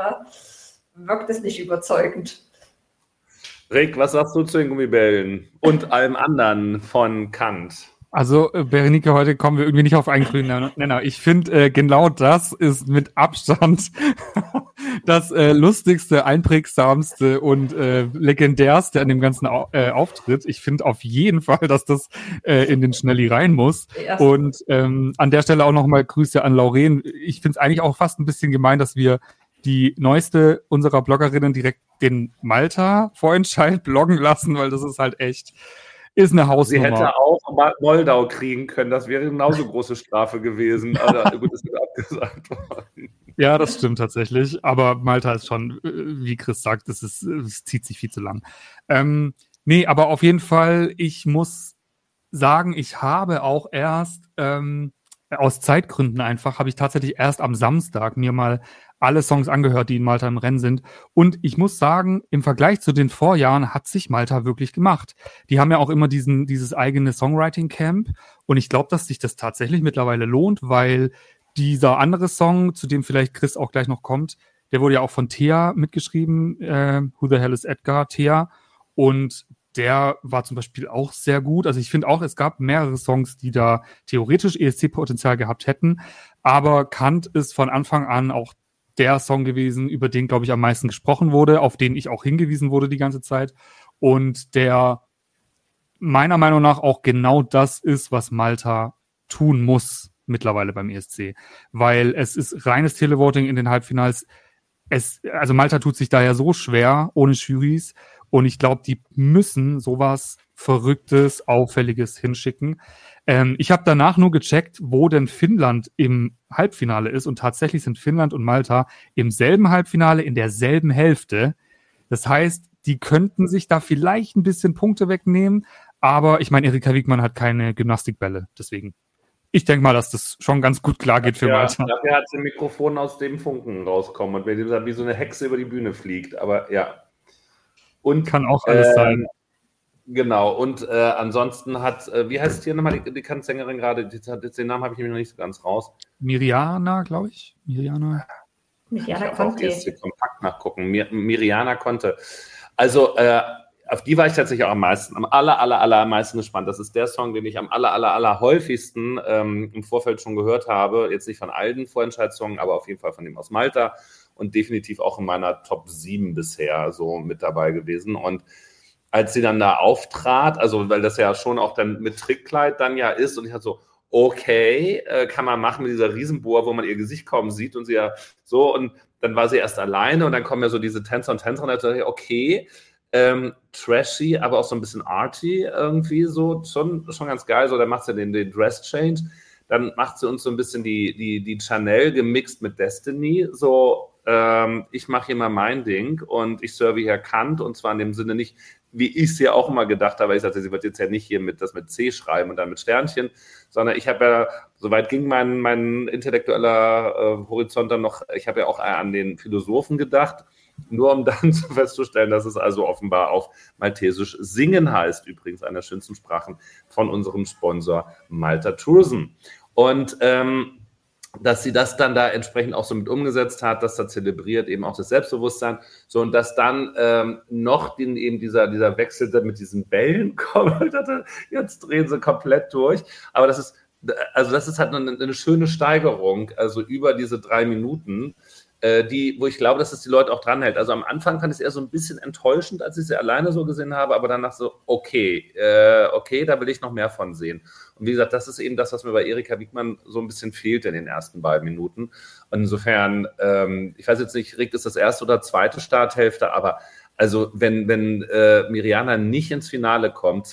B: wirkt es nicht überzeugend.
A: Rick, was sagst du zu den Gummibällen und allem anderen von Kant?
C: Also, Berenike, heute kommen wir irgendwie nicht auf einen grünen Nenner. Ich finde, genau das ist mit Abstand das lustigste, einprägsamste und legendärste an dem ganzen Auftritt. Ich finde auf jeden Fall, dass das in den Schnelli rein muss. Ja. Und an der Stelle auch nochmal Grüße an Lauren. Ich finde es eigentlich auch fast ein bisschen gemein, dass wir die neueste unserer Bloggerinnen direkt den Malta-Vorentscheid bloggen lassen, weil das ist halt echt... ist eine Hausnummer.
A: Sie hätte auch Moldau kriegen können, das wäre genauso große Strafe gewesen. Aber gut, es wird abgesagt worden.
C: Ja, das stimmt tatsächlich. Aber Malta ist schon, wie Chris sagt, es zieht sich viel zu lang. Nee, aber auf jeden Fall, ich muss sagen, ich habe auch erst, aus Zeitgründen einfach, habe ich tatsächlich erst am Samstag mir mal alle Songs angehört, die in Malta im Rennen sind. Und ich muss sagen, im Vergleich zu den Vorjahren hat sich Malta wirklich gemacht. Die haben ja auch immer dieses eigene Songwriting-Camp. Und ich glaube, dass sich das tatsächlich mittlerweile lohnt, weil dieser andere Song, zu dem vielleicht Chris auch gleich noch kommt, der wurde ja auch von Thea mitgeschrieben. Who the Hell is Edgar? Thea. Und der war zum Beispiel auch sehr gut. Also ich finde auch, es gab mehrere Songs, die da theoretisch ESC-Potenzial gehabt hätten. Aber Kant ist von Anfang an auch der Song gewesen, über den, glaube ich, am meisten gesprochen wurde, auf den ich auch hingewiesen wurde die ganze Zeit und der meiner Meinung nach auch genau das ist, was Malta tun muss mittlerweile beim ESC, weil es ist reines Televoting in den Halbfinals. Also Malta tut sich da ja so schwer ohne Jurys und ich glaube, die müssen sowas Verrücktes, Auffälliges hinschicken. Ich habe danach nur gecheckt, wo denn Finnland im Halbfinale ist und tatsächlich sind Finnland und Malta im selben Halbfinale in derselben Hälfte. Das heißt, die könnten sich da vielleicht ein bisschen Punkte wegnehmen, aber ich meine, Erika Wiegmann hat keine Gymnastikbälle, deswegen. Ich denke mal, dass das schon ganz gut klar geht für Malta.
A: Dafür hat sie ein Mikrofon aus dem Funken rauskommen und wie so eine Hexe über die Bühne fliegt, aber ja. Und
C: kann auch alles sein.
A: Genau, und ansonsten hat, wie heißt hier nochmal die Sängerin gerade, den Namen habe ich nämlich noch nicht so ganz raus.
C: Mirjana, glaube ich. Mirjana
A: Conte. Jetzt kompakt nachgucken. Mirjana Conte. Also, auf die war ich tatsächlich auch am allermeisten gespannt. Das ist der Song, den ich am häufigsten im Vorfeld schon gehört habe. Jetzt nicht von allen Vorentscheidssongs, aber auf jeden Fall von dem aus Malta und definitiv auch in meiner Top 7 bisher so mit dabei gewesen. Und als sie dann da auftrat, also weil das ja schon auch dann mit Trickkleid dann ja ist und ich hatte so, okay, kann man machen mit dieser Riesenbohr, wo man ihr Gesicht kaum sieht und sie ja so und dann war sie erst alleine und dann kommen ja so diese Tänzer und Tänzerinnen und dachte ich, okay, trashy, aber auch so ein bisschen arty irgendwie so, schon ganz geil, so dann macht sie den Dress-Change, dann macht sie uns so ein bisschen die Chanel gemixt mit Destiny, so ich mache hier mal mein Ding und ich serve hier Kant und zwar in dem Sinne nicht, wie ich es ja auch immer gedacht habe, ich sagte, sie wird jetzt ja nicht hier das mit C schreiben und dann mit Sternchen, sondern ich habe ja, soweit ging mein intellektueller Horizont dann noch, ich habe ja auch an den Philosophen gedacht, nur um dann festzustellen, dass es also offenbar auf Maltesisch singen heißt, übrigens einer der schönsten Sprachen von unserem Sponsor Malta Tourism. Und dass sie das dann da entsprechend auch so mit umgesetzt hat, dass da zelebriert eben auch das Selbstbewusstsein, so und dass dann noch eben dieser Wechsel mit diesen Bällen kommt, jetzt drehen sie komplett durch, aber das ist halt eine schöne Steigerung, also über diese 3 Minuten, wo ich glaube, dass es die Leute auch dranhält. Also am Anfang fand ich es eher so ein bisschen enttäuschend, als ich sie alleine so gesehen habe, aber danach so, okay, da will ich noch mehr von sehen. Und wie gesagt, das ist eben das, was mir bei Erika Wiegmann so ein bisschen fehlt in den ersten beiden Minuten. Und insofern, ich weiß jetzt nicht, Rick, ist das erste oder zweite Starthälfte, aber also wenn Mirjana nicht ins Finale kommt,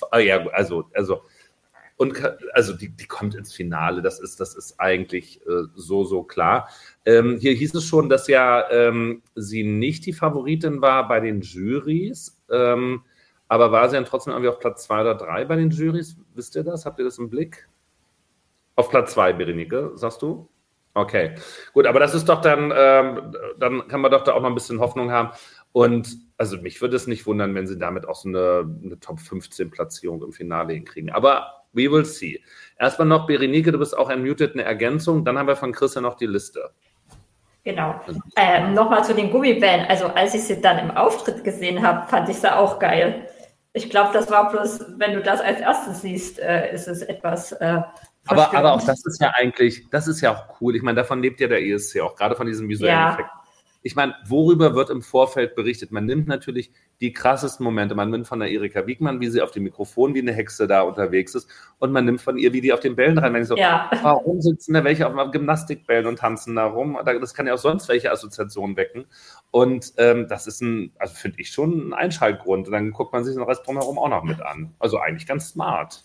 A: die kommt ins Finale, das ist eigentlich so klar. Hier hieß es schon, dass ja sie nicht die Favoritin war bei den Jurys, aber war sie dann trotzdem irgendwie auf Platz 2 oder 3 bei den Jurys? Wisst ihr das? Habt ihr das im Blick? Auf Platz 2, Berenike, sagst du? Okay, gut, aber das ist doch dann kann man doch da auch noch ein bisschen Hoffnung haben. Und also mich würde es nicht wundern, wenn sie damit auch so eine Top-15-Platzierung im Finale hinkriegen. Aber we will see. Erstmal noch, Berenike, du bist auch unmuted, eine Ergänzung. Dann haben wir von Chris ja noch die Liste.
B: Genau. Nochmal zu den Gummibällen. Also als ich sie dann im Auftritt gesehen habe, fand ich sie auch geil. Ich glaube, das war bloß, wenn du das als erstes siehst, ist es etwas
A: aber auch das ist ja auch cool. Ich meine, davon lebt ja der ESC auch, gerade von diesem visuellen Effekt. Ich meine, worüber wird im Vorfeld berichtet? Man nimmt natürlich die krassesten Momente. Man nimmt von der Erika Wiegmann, wie sie auf dem Mikrofon wie eine Hexe da unterwegs ist. Und man nimmt von ihr, wie die auf den Bällen rein. Warum sitzen da welche auf Gymnastikbällen und tanzen da rum? Das kann ja auch sonst welche Assoziationen wecken. Und das ist finde ich schon ein Einschaltgrund. Und dann guckt man sich den Rest drumherum auch noch mit an. Also eigentlich ganz smart.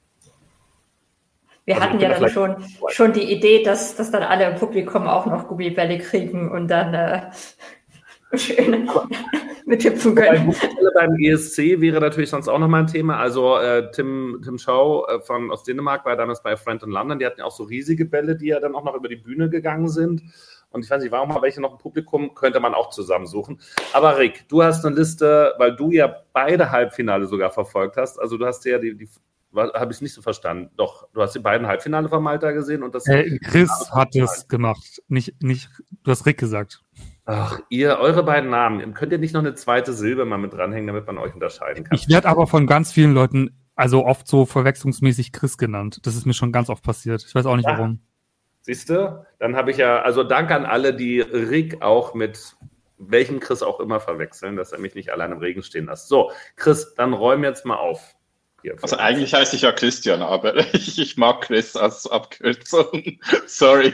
B: Wir hatten ja dann schon die Idee, dass dann alle im Publikum auch noch Gummibälle kriegen und dann schön mithüpfen können.
A: Beim ESC wäre natürlich sonst auch nochmal ein Thema. Also Tim Schau aus Dänemark war damals bei Friend in London. Die hatten ja auch so riesige Bälle, die ja dann auch noch über die Bühne gegangen sind. Und ich weiß nicht, warum mal welche noch im Publikum, könnte man auch zusammensuchen. Aber Rick, du hast eine Liste, weil du ja beide Halbfinale sogar verfolgt hast. Also du hast ja habe ich nicht so verstanden. Doch, du hast die beiden Halbfinale von Malta gesehen und das.
C: Chris hat es gemacht, nicht. Du hast Rick gesagt.
A: Ach, eure beiden Namen. Könnt ihr nicht noch eine zweite Silbe mal mit dranhängen, damit man euch unterscheiden kann?
C: Ich werde aber von ganz vielen Leuten, also oft so verwechslungsmäßig Chris genannt. Das ist mir schon ganz oft passiert. Ich weiß auch nicht warum.
A: Siehst du? Dann habe ich also danke an alle, die Rick auch mit welchem Chris auch immer verwechseln, dass er mich nicht allein im Regen stehen lässt. So, Chris, dann räum jetzt mal auf.
D: Also eigentlich heiße ich ja Christian, aber ich mag Chris als Abkürzung. Sorry.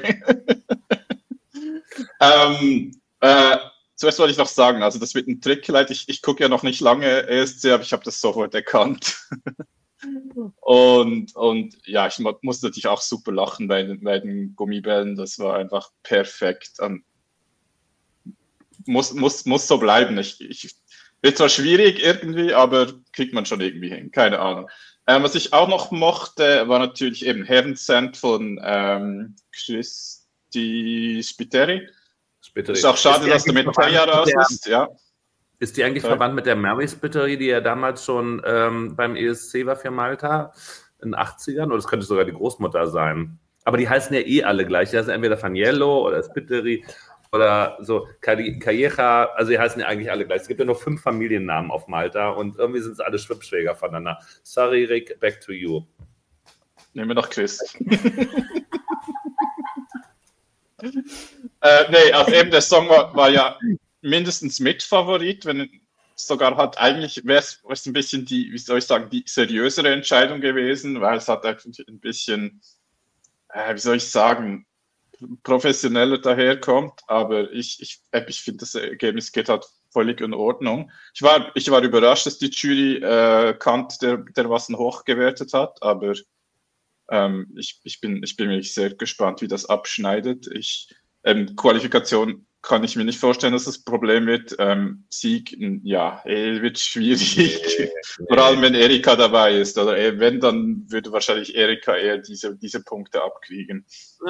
D: Zuerst wollte ich noch sagen, also das mit dem Trickkleid, ich gucke ja noch nicht lange ESC, aber ich habe das sofort erkannt. und ja, ich musste natürlich auch super lachen bei den Gummibällen, das war einfach perfekt. Muss so bleiben. Wird zwar schwierig irgendwie, aber kriegt man schon irgendwie hin. Keine Ahnung. Was ich auch noch mochte, war natürlich eben Heaven Sent von Christy Spiteri. Ist auch schade, dass der mit Taya raus ist. Ja.
A: Ist die eigentlich verwandt mit der Mary Spiteri, die ja damals schon beim ESC war für Malta in den 80ern? Oder das könnte sogar die Großmutter sein. Aber die heißen ja alle gleich. Die heißen entweder Faniello oder Spiteri. Oder so, Calleja, also die heißen ja eigentlich alle gleich. Es gibt ja nur 5 Familiennamen auf Malta und irgendwie sind es alle Schwippschwäger voneinander. Sorry, Rick, back to you.
D: Nehmen wir noch Chris. Nee, also eben der Song war ja mindestens Mitfavorit, wenn sogar hat eigentlich, wäre es ein bisschen die, wie soll ich sagen, die seriösere Entscheidung gewesen, weil es hat ein bisschen, wie soll ich sagen, professioneller daherkommt, aber ich finde, das Ergebnis geht halt völlig in Ordnung. Ich war überrascht, dass die Jury Kant dermaßen hoch gewertet hat, aber ich bin wirklich sehr gespannt, wie das abschneidet. Qualifikation kann ich mir nicht vorstellen, dass das Problem wird. Sieg, ja, wird schwierig. Nee. Vor allem, wenn Erika dabei ist. Oder wenn, dann würde wahrscheinlich Erika eher diese Punkte abkriegen.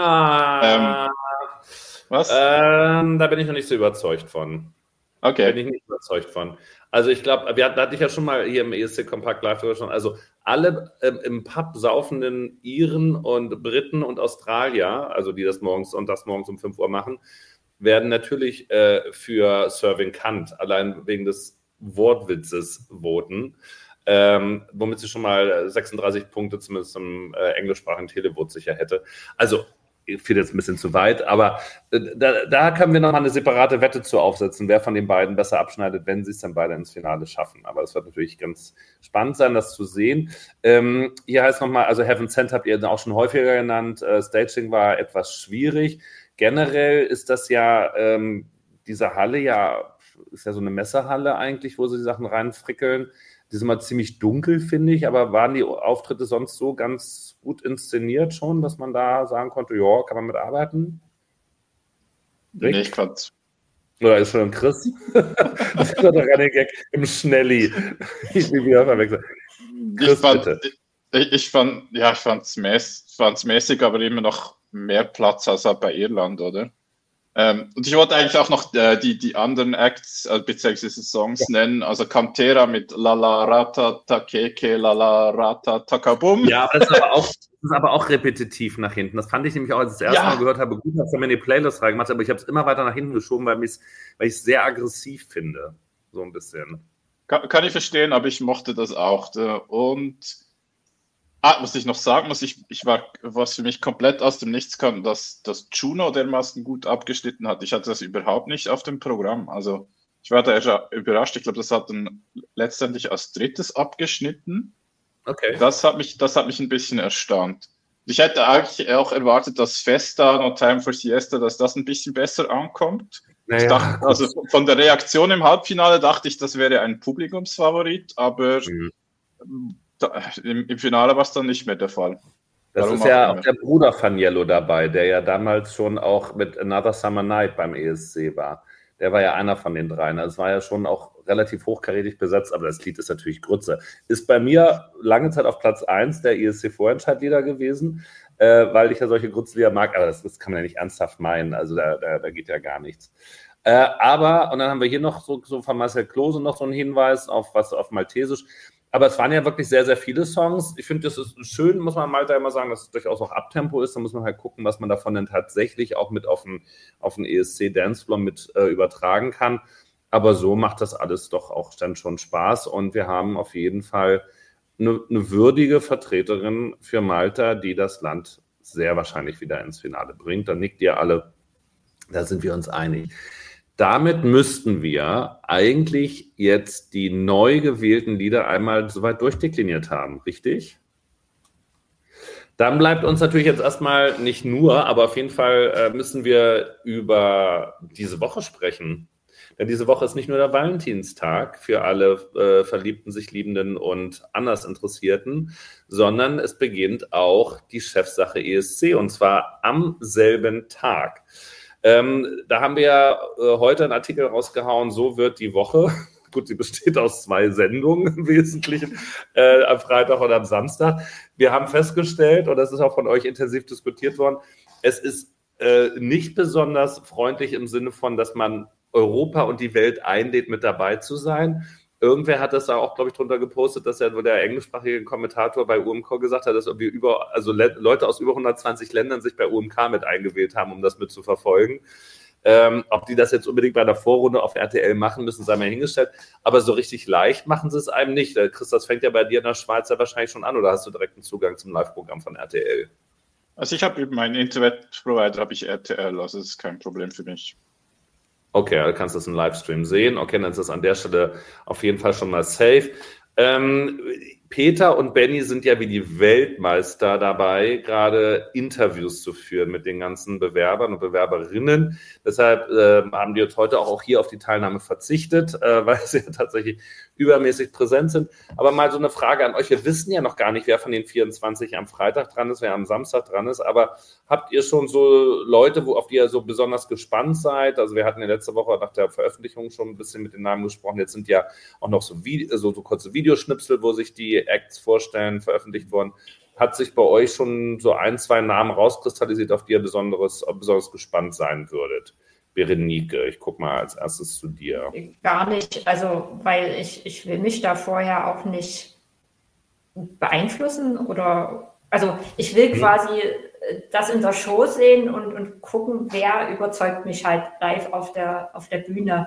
A: Was? Da bin ich noch nicht so überzeugt von.
D: Okay.
A: Bin ich nicht überzeugt von. Also ich glaube, da hatte ich ja schon mal hier im ESC Kompakt Live schon, also alle im Pub saufenden Iren und Briten und Australier, also die das sonntags morgens um 5 Uhr machen, werden natürlich für Serving Kant, allein wegen des Wortwitzes voten, womit sie schon mal 36 Punkte zumindest im englischsprachigen Televote sicher hätte. Also ich finde jetzt ein bisschen zu weit, aber da können wir nochmal eine separate Wette zu aufsetzen, wer von den beiden besser abschneidet, wenn sie es dann beide ins Finale schaffen. Aber es wird natürlich ganz spannend sein, das zu sehen. Hier heißt nochmal, also Heaven Sent habt ihr auch schon häufiger genannt, Staging war etwas schwierig. Generell ist das ja, diese Halle ist ja so eine Messehalle eigentlich, wo sie die Sachen reinfrickeln. Die sind mal ziemlich dunkel, finde ich, aber waren die Auftritte sonst so ganz gut inszeniert schon, dass man da sagen konnte, ja, kann man mitarbeiten?
D: Nee, ich fand's.
A: Oder ist schon ein Chris? Das ist doch der Running Gag im Schnelli. Ich will wieder verwechseln.
D: Ich fand's mäßig, aber immer noch mehr Platz als bei Irland, oder? Und ich wollte eigentlich auch noch die anderen Acts beziehungsweise Songs nennen. Also Cantera mit Lala Rata Takeke, Lala Rata Takabum.
A: Ja, aber das ist aber auch repetitiv nach hinten. Das fand ich nämlich auch, als ich das erste Mal gehört habe, gut, dass er mir in die Playlist reingemacht hat, aber ich habe es immer weiter nach hinten geschoben, weil ich es sehr aggressiv finde. So ein bisschen.
D: Kann ich verstehen, aber ich mochte das auch. Und was ich noch sagen muss, was für mich komplett aus dem Nichts kam, dass Juno dermaßen gut abgeschnitten hat. Ich hatte das überhaupt nicht auf dem Programm. Also ich war da überrascht. Ich glaube, das hat dann letztendlich als drittes abgeschnitten.
A: Okay.
D: Das hat mich ein bisschen erstaunt. Ich hätte eigentlich auch erwartet, dass Festa, No Time for Siesta, dass das ein bisschen besser ankommt.
A: Naja,
D: ich dachte, also von der Reaktion im Halbfinale dachte ich, das wäre ein Publikumsfavorit, aber im Finale war es dann nicht mehr der Fall.
A: Das ist ja auch der Bruder von Yellow dabei, der ja damals schon auch mit Another Summer Night beim ESC war. Der war ja einer von den dreien. Es war ja schon auch relativ hochkarätig besetzt, aber das Lied ist natürlich Grütze. Ist bei mir lange Zeit auf Platz 1 der ESC-Vorentscheidlieder gewesen, weil ich ja solche Grützlieder mag, aber das kann man ja nicht ernsthaft meinen. Also da geht ja gar nichts. Aber, und dann haben wir hier noch so von Marcel Klose noch so einen Hinweis auf Maltesisch. Aber es waren ja wirklich sehr, sehr viele Songs. Ich finde, das ist schön, muss man Malta immer sagen, dass es durchaus auch Abtempo ist. Da muss man halt gucken, was man davon dann tatsächlich auch mit auf den ESC-Dancefloor mit übertragen kann. Aber so macht das alles doch auch dann schon Spaß. Und wir haben auf jeden Fall eine würdige Vertreterin für Malta, die das Land sehr wahrscheinlich wieder ins Finale bringt. Da nickt ihr alle, da sind wir uns einig. Damit müssten wir eigentlich jetzt die neu gewählten Lieder einmal soweit durchdekliniert haben, richtig? Dann bleibt uns natürlich jetzt erstmal nicht nur, aber auf jeden Fall müssen wir über diese Woche sprechen. Denn diese Woche ist nicht nur der Valentinstag für alle Verliebten, sich Liebenden und anders Interessierten, sondern es beginnt auch die Chefsache ESC und zwar am selben Tag. Da haben wir ja heute einen Artikel rausgehauen, so wird die Woche, gut, sie besteht aus 2 Sendungen im Wesentlichen, am Freitag und am Samstag. Wir haben festgestellt, und das ist auch von euch intensiv diskutiert worden, es ist nicht besonders freundlich im Sinne von, dass man Europa und die Welt einlädt, mit dabei zu sein. Irgendwer hat das da auch, glaube ich, drunter gepostet, dass ja der englischsprachige Kommentator bei UMK gesagt hat, dass irgendwie Leute aus über 120 Ländern sich bei UMK mit eingewählt haben, um das mit zu verfolgen. Ob die das jetzt unbedingt bei der Vorrunde auf RTL machen müssen, sei mal hingestellt. Aber so richtig leicht machen sie es einem nicht. Chris, das fängt ja bei dir in der Schweiz ja wahrscheinlich schon an, oder hast du direkt einen Zugang zum Live-Programm von RTL?
D: Also ich habe über meinen Internetprovider RTL, also das ist kein Problem für mich.
A: Okay, du kannst das im Livestream sehen. Okay, dann ist das an der Stelle auf jeden Fall schon mal safe. Peter und Benny sind ja wie die Weltmeister dabei, gerade Interviews zu führen mit den ganzen Bewerbern und Bewerberinnen. Deshalb haben die jetzt heute auch hier auf die Teilnahme verzichtet, weil sie ja tatsächlich übermäßig präsent sind. Aber mal so eine Frage an euch. Wir wissen ja noch gar nicht, wer von den 24 am Freitag dran ist, wer am Samstag dran ist. Aber habt ihr schon so Leute, auf die ihr so besonders gespannt seid? Also wir hatten ja letzte Woche nach der Veröffentlichung schon ein bisschen mit den Namen gesprochen. Jetzt sind ja auch noch so kurze Videoschnipsel, wo sich die Acts vorstellen, veröffentlicht worden. Hat sich bei euch schon so 1, 2 Namen rauskristallisiert, auf die ihr besonders gespannt sein würdet? Berenike, ich gucke mal als erstes zu dir.
B: Gar nicht, also weil ich will mich da vorher auch nicht beeinflussen oder, also ich will quasi das in der Show sehen und gucken, wer überzeugt mich halt live auf der Bühne.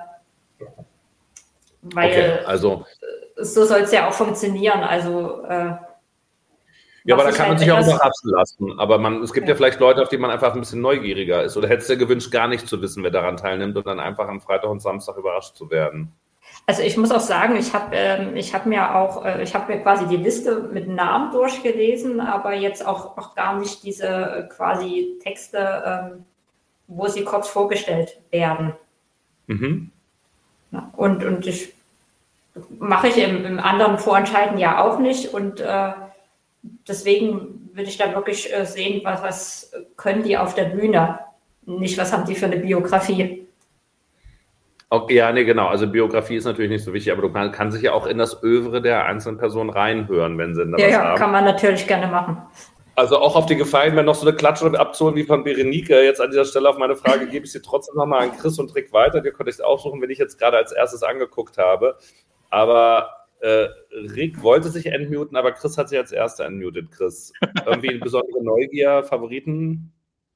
B: Weil
A: okay, also
B: so soll es ja auch funktionieren, also
A: ja, aber da kann man sich auch überraschen lassen. Aber es gibt ja vielleicht Leute, auf die man einfach ein bisschen neugieriger ist. Oder hättest du dir gewünscht, gar nicht zu wissen, wer daran teilnimmt und dann einfach am Freitag und Samstag überrascht zu werden?
B: Also ich muss auch sagen, ich habe mir quasi die Liste mit Namen durchgelesen, aber jetzt auch gar nicht diese quasi Texte, wo sie kurz vorgestellt werden.
A: Mhm.
B: Ja, und ich mache ich im anderen Vorentscheiden ja auch nicht und deswegen will ich da wirklich sehen, was können die auf der Bühne, nicht was haben die für eine Biografie.
A: Okay, ja, nee, genau. Also Biografie ist natürlich nicht so wichtig, aber man kann sich ja auch in das Övre der einzelnen Person reinhören, wenn sie da was haben.
B: Ja, kann man natürlich gerne machen.
A: Also auch auf die Gefallen, wenn noch so eine Klatsche abzuholen wie von Berenike. Jetzt an dieser Stelle auf meine Frage gebe ich sie trotzdem nochmal an Chris und Rick weiter. Ihr könnt euch aussuchen, wenn ich jetzt gerade als erstes angeguckt habe. Aber Rick wollte sich entmuten, aber Chris hat sich als Erster entmutet. Chris, irgendwie eine besondere Neugier, Favoriten?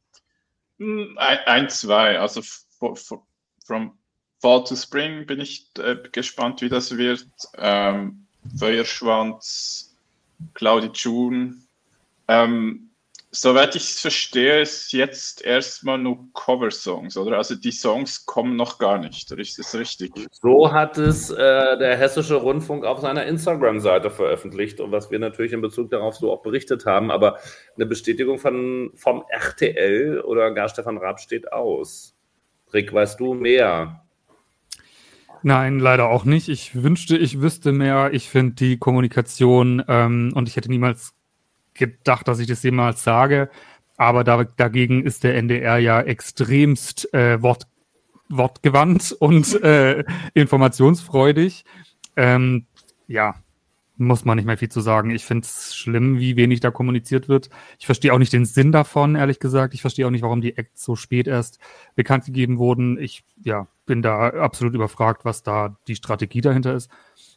D: 1, 2. Also from Fall to Spring bin ich gespannt, wie das wird. Feuerschwanz, Claudie June. Soweit ich es verstehe, ist jetzt erstmal nur Coversongs, oder? Also die Songs kommen noch gar nicht, ist das richtig?
A: So hat es der Hessische Rundfunk auf seiner Instagram-Seite veröffentlicht und was wir natürlich in Bezug darauf so auch berichtet haben, aber eine Bestätigung vom RTL oder gar Stefan Raab steht aus. Rick, weißt du mehr?
C: Nein, leider auch nicht. Ich wünschte, ich wüsste mehr. Ich finde die Kommunikation und ich hätte niemals gedacht, dass ich das jemals sage, aber dagegen ist der NDR ja extremst wortgewandt und informationsfreudig. Ja, muss man nicht mehr viel zu sagen. Ich finde es schlimm, wie wenig da kommuniziert wird. Ich verstehe auch nicht den Sinn davon, ehrlich gesagt. Ich verstehe auch nicht, warum die Acts so spät erst bekannt gegeben wurden. Ich bin da absolut überfragt, was da die Strategie dahinter ist.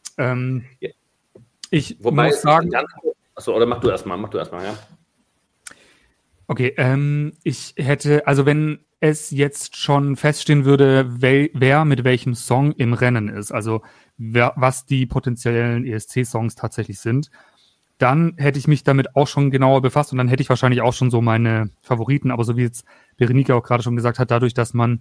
C: Ich muss sagen...
A: Achso, oder mach du erstmal, ja.
C: Okay, ich hätte, also wenn es jetzt schon feststehen würde, wer mit welchem Song im Rennen ist, also was die potenziellen ESC-Songs tatsächlich sind, dann hätte ich mich damit auch schon genauer befasst und dann hätte ich wahrscheinlich auch schon so meine Favoriten, aber so wie jetzt Berenike auch gerade schon gesagt hat, dadurch, dass man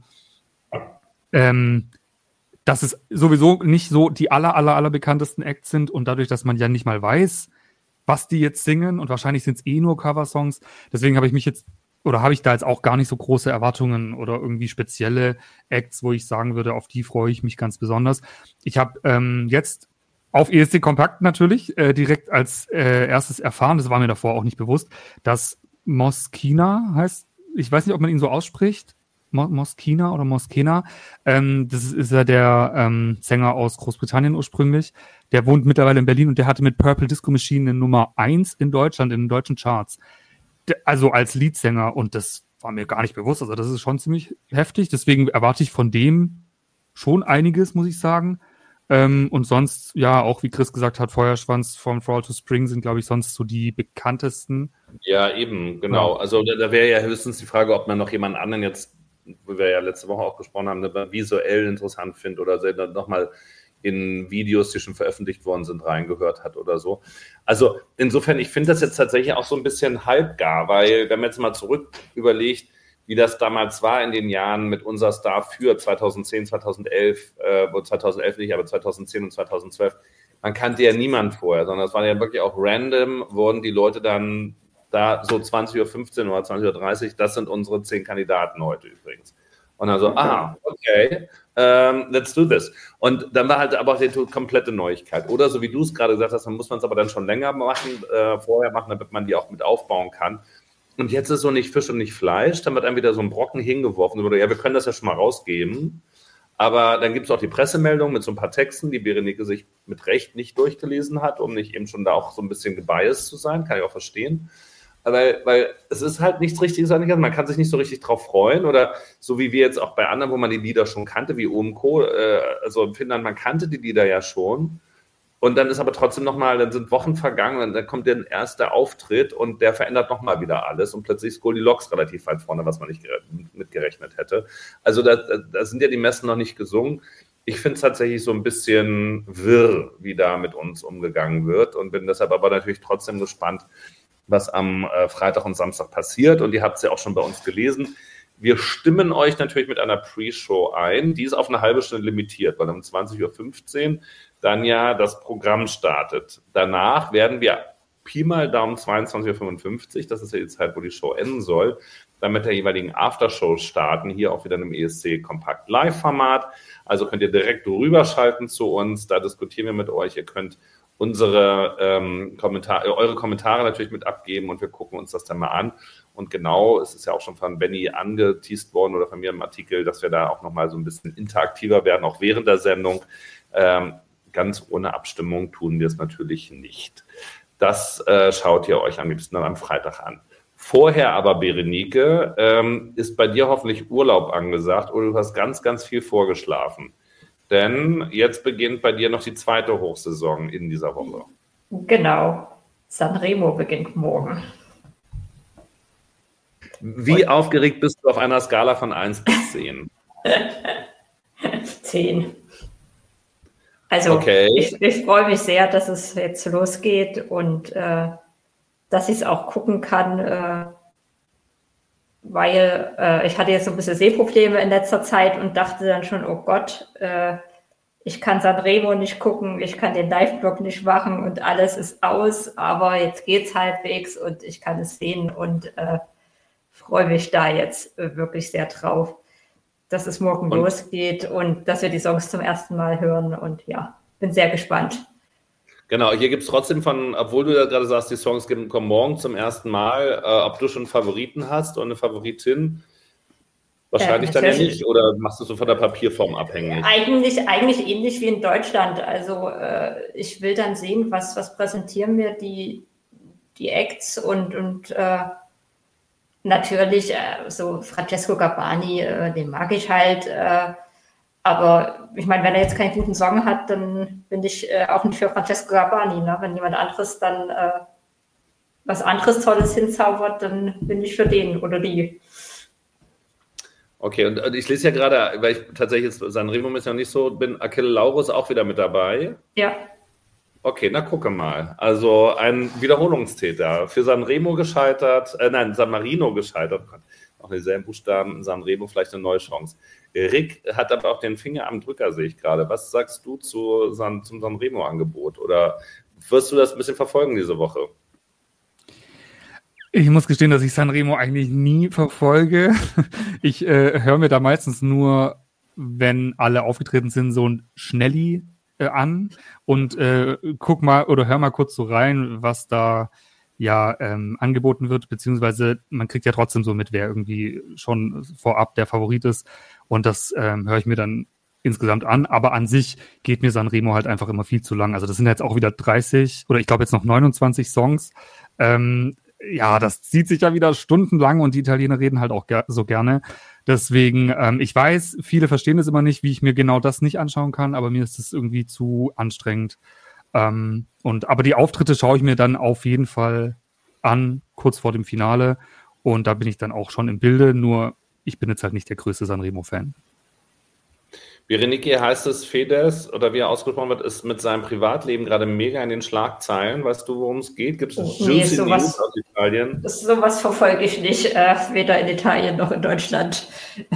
C: dass es sowieso nicht so die aller bekanntesten Acts sind und dadurch, dass man ja nicht mal weiß, was die jetzt singen und wahrscheinlich sind es nur Coversongs. Deswegen habe ich da jetzt auch gar nicht so große Erwartungen oder irgendwie spezielle Acts, wo ich sagen würde, auf die freue ich mich ganz besonders. Ich habe jetzt auf ESC Kompakt natürlich direkt als erstes erfahren, das war mir davor auch nicht bewusst, dass Moschina heißt, ich weiß nicht, ob man ihn so ausspricht, Moschina oder Moschena. Das ist ja der Sänger aus Großbritannien ursprünglich. Der wohnt mittlerweile in Berlin und der hatte mit Purple Disco Machine eine Nummer 1 in Deutschland, in den deutschen Charts. Also als Leadsänger und das war mir gar nicht bewusst. Also das ist schon ziemlich heftig. Deswegen erwarte ich von dem schon einiges, muss ich sagen. Und sonst, ja, auch wie Chris gesagt hat, Feuerschwanz von Fall to Spring sind, glaube ich, sonst so die bekanntesten.
A: Ja, eben, genau. Ja. Also da wäre ja höchstens die Frage, ob man noch jemanden anderen jetzt, wie wir ja letzte Woche auch gesprochen haben, visuell interessant findet oder dann nochmal in Videos, die schon veröffentlicht worden sind, reingehört hat oder so. Also insofern, ich finde das jetzt tatsächlich auch so ein bisschen halbgar, weil wenn man jetzt mal zurück überlegt, wie das damals war in den Jahren mit Unser Star für 2010, 2011, 2011 nicht, aber 2010 und 2012. Man kannte ja niemand vorher, sondern es war ja wirklich auch random, wurden die Leute dann da so 20.15 Uhr oder 20.30 Uhr, das sind unsere 10 Kandidaten heute übrigens. Und dann so, okay, let's do this. Und dann war halt aber auch die komplette Neuigkeit. Oder so wie du es gerade gesagt hast, dann muss man es aber dann schon länger machen, vorher machen, damit man die auch mit aufbauen kann. Und jetzt ist so nicht Fisch und nicht Fleisch, dann wird einem wieder so ein Brocken hingeworfen. Oder ja, wir können das ja schon mal rausgeben. Aber dann gibt es auch die Pressemeldung mit so ein paar Texten, die Berenike sich mit Recht nicht durchgelesen hat, um nicht eben schon da auch so ein bisschen gebiased zu sein. Kann ich auch verstehen. Weil es ist halt nichts Richtiges, man kann sich nicht so richtig drauf freuen oder so wie wir jetzt auch bei anderen, wo man die Lieder schon kannte, wie OMCO, also in Finnland, man kannte die Lieder ja schon und dann ist aber trotzdem nochmal, dann sind Wochen vergangen und dann kommt der erste Auftritt und der verändert nochmal wieder alles und plötzlich ist Goldilocks relativ weit vorne, was man nicht mitgerechnet hätte. Also da sind ja die Messen noch nicht gesungen. Ich finde es tatsächlich so ein bisschen wirr, wie da mit uns umgegangen wird und bin deshalb aber natürlich trotzdem gespannt, was am Freitag und Samstag passiert. Und ihr habt es ja auch schon bei uns gelesen. Wir stimmen euch natürlich mit einer Pre-Show ein. Die ist auf eine halbe Stunde limitiert, weil um 20.15 Uhr dann ja das Programm startet. Danach werden wir Pi mal Daumen 22.55 Uhr, das ist ja die Zeit, wo die Show enden soll, dann mit der jeweiligen Aftershow starten, hier auch wieder in einem ESC Kompakt Live-Format. Also könnt ihr direkt rüberschalten zu uns, da diskutieren wir mit euch. Ihr könnt eure Kommentare natürlich mit abgeben und wir gucken uns das dann mal an. Und genau, es ist ja auch schon von Benny angeteast worden oder von mir im Artikel, dass wir da auch nochmal so ein bisschen interaktiver werden, auch während der Sendung. Ganz ohne Abstimmung tun wir es natürlich nicht. Das schaut ihr euch am liebsten dann am Freitag an. Vorher aber, Berenike, ist bei dir hoffentlich Urlaub angesagt oder du hast ganz, ganz viel vorgeschlafen. Denn jetzt beginnt bei dir noch die zweite Hochsaison in dieser Woche.
B: Genau. Sanremo beginnt morgen.
A: Wie aufgeregt bist du auf einer Skala von 1 bis 10?
B: 10. Also
A: okay.
B: Ich freue mich sehr, dass es jetzt losgeht und dass ich es auch gucken kann, weil ich hatte jetzt so ein bisschen Sehprobleme in letzter Zeit und dachte dann schon, oh Gott, ich kann Sanremo nicht gucken, ich kann den Live-Blog nicht machen und alles ist aus, aber jetzt geht's halbwegs und ich kann es sehen und freue mich da jetzt wirklich sehr drauf, dass es morgen losgeht und dass wir die Songs zum ersten Mal hören und ja, bin sehr gespannt.
A: Genau, hier gibt es trotzdem obwohl du ja gerade sagst, die Songs kommen morgen zum ersten Mal, ob du schon Favoriten hast oder eine Favoritin, wahrscheinlich dann ja nicht, oder machst du so von der Papierform abhängig?
B: Eigentlich ähnlich wie in Deutschland, also ich will dann sehen, was präsentieren mir die Acts und natürlich so Francesco Gabbani, den mag ich halt, aber ich meine, wenn er jetzt keinen guten Song hat, dann bin ich auch nicht für Francesco Gabbani. Ne? Wenn jemand anderes dann was anderes Tolles hinzaubert, dann bin ich für den oder die.
A: Okay, und ich lese ja gerade, weil ich tatsächlich jetzt Sanremo ist ja nicht so bin, Achille Lauro ist auch wieder mit dabei.
B: Ja.
A: Okay, na gucke mal. Also ein Wiederholungstäter. Für Sanremo gescheitert, San Marino gescheitert. Auch dieselben Buchstaben, Sanremo vielleicht eine neue Chance. Rick hat aber auch den Finger am Drücker, sehe ich gerade. Was sagst du zum Sanremo-Angebot? Oder wirst du das ein bisschen verfolgen diese Woche?
C: Ich muss gestehen, dass ich Sanremo eigentlich nie verfolge. Ich höre mir da meistens nur, wenn alle aufgetreten sind, so ein Schnelli an und guck mal oder hör mal kurz so rein, was da angeboten wird, beziehungsweise man kriegt ja trotzdem so mit, wer irgendwie schon vorab der Favorit ist und das höre ich mir dann insgesamt an, aber an sich geht mir Sanremo halt einfach immer viel zu lang. Also das sind jetzt auch wieder 30 oder ich glaube jetzt noch 29 Songs. Das zieht sich ja wieder stundenlang und die Italiener reden halt auch so gerne. Deswegen, ich weiß, viele verstehen es immer nicht, wie ich mir genau das nicht anschauen kann, aber mir ist es irgendwie zu anstrengend. Aber die Auftritte schaue ich mir dann auf jeden Fall an, kurz vor dem Finale. Und da bin ich dann auch schon im Bilde, nur ich bin jetzt halt nicht der größte Sanremo-Fan.
A: Berenike heißt es, Fedez, oder wie er ausgesprochen wird, ist mit seinem Privatleben gerade mega in den Schlagzeilen. Weißt du, worum es geht? Gibt es Juicy News aus Italien?
B: Sowas verfolge ich nicht, weder in Italien noch in Deutschland,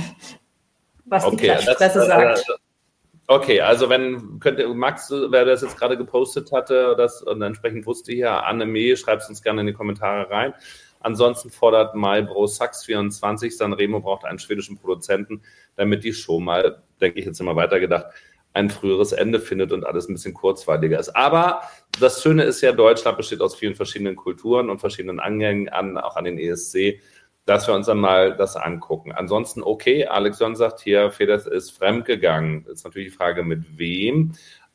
B: was die Klatschpresse sagt.
A: Okay, also Max, wer das jetzt gerade gepostet hatte und entsprechend wusste hier, Annemie, schreibt es uns gerne in die Kommentare rein. Ansonsten fordert MyBroSax24, Sanremo braucht einen schwedischen Produzenten, damit die Show mal, denke ich jetzt immer weitergedacht, ein früheres Ende findet und alles ein bisschen kurzweiliger ist. Aber das Schöne ist ja, Deutschland besteht aus vielen verschiedenen Kulturen und verschiedenen Angängen auch an den ESC, dass wir uns dann mal das angucken. Ansonsten, okay, Alex Jörn sagt hier, Fedez ist fremdgegangen. Ist natürlich die Frage, mit wem.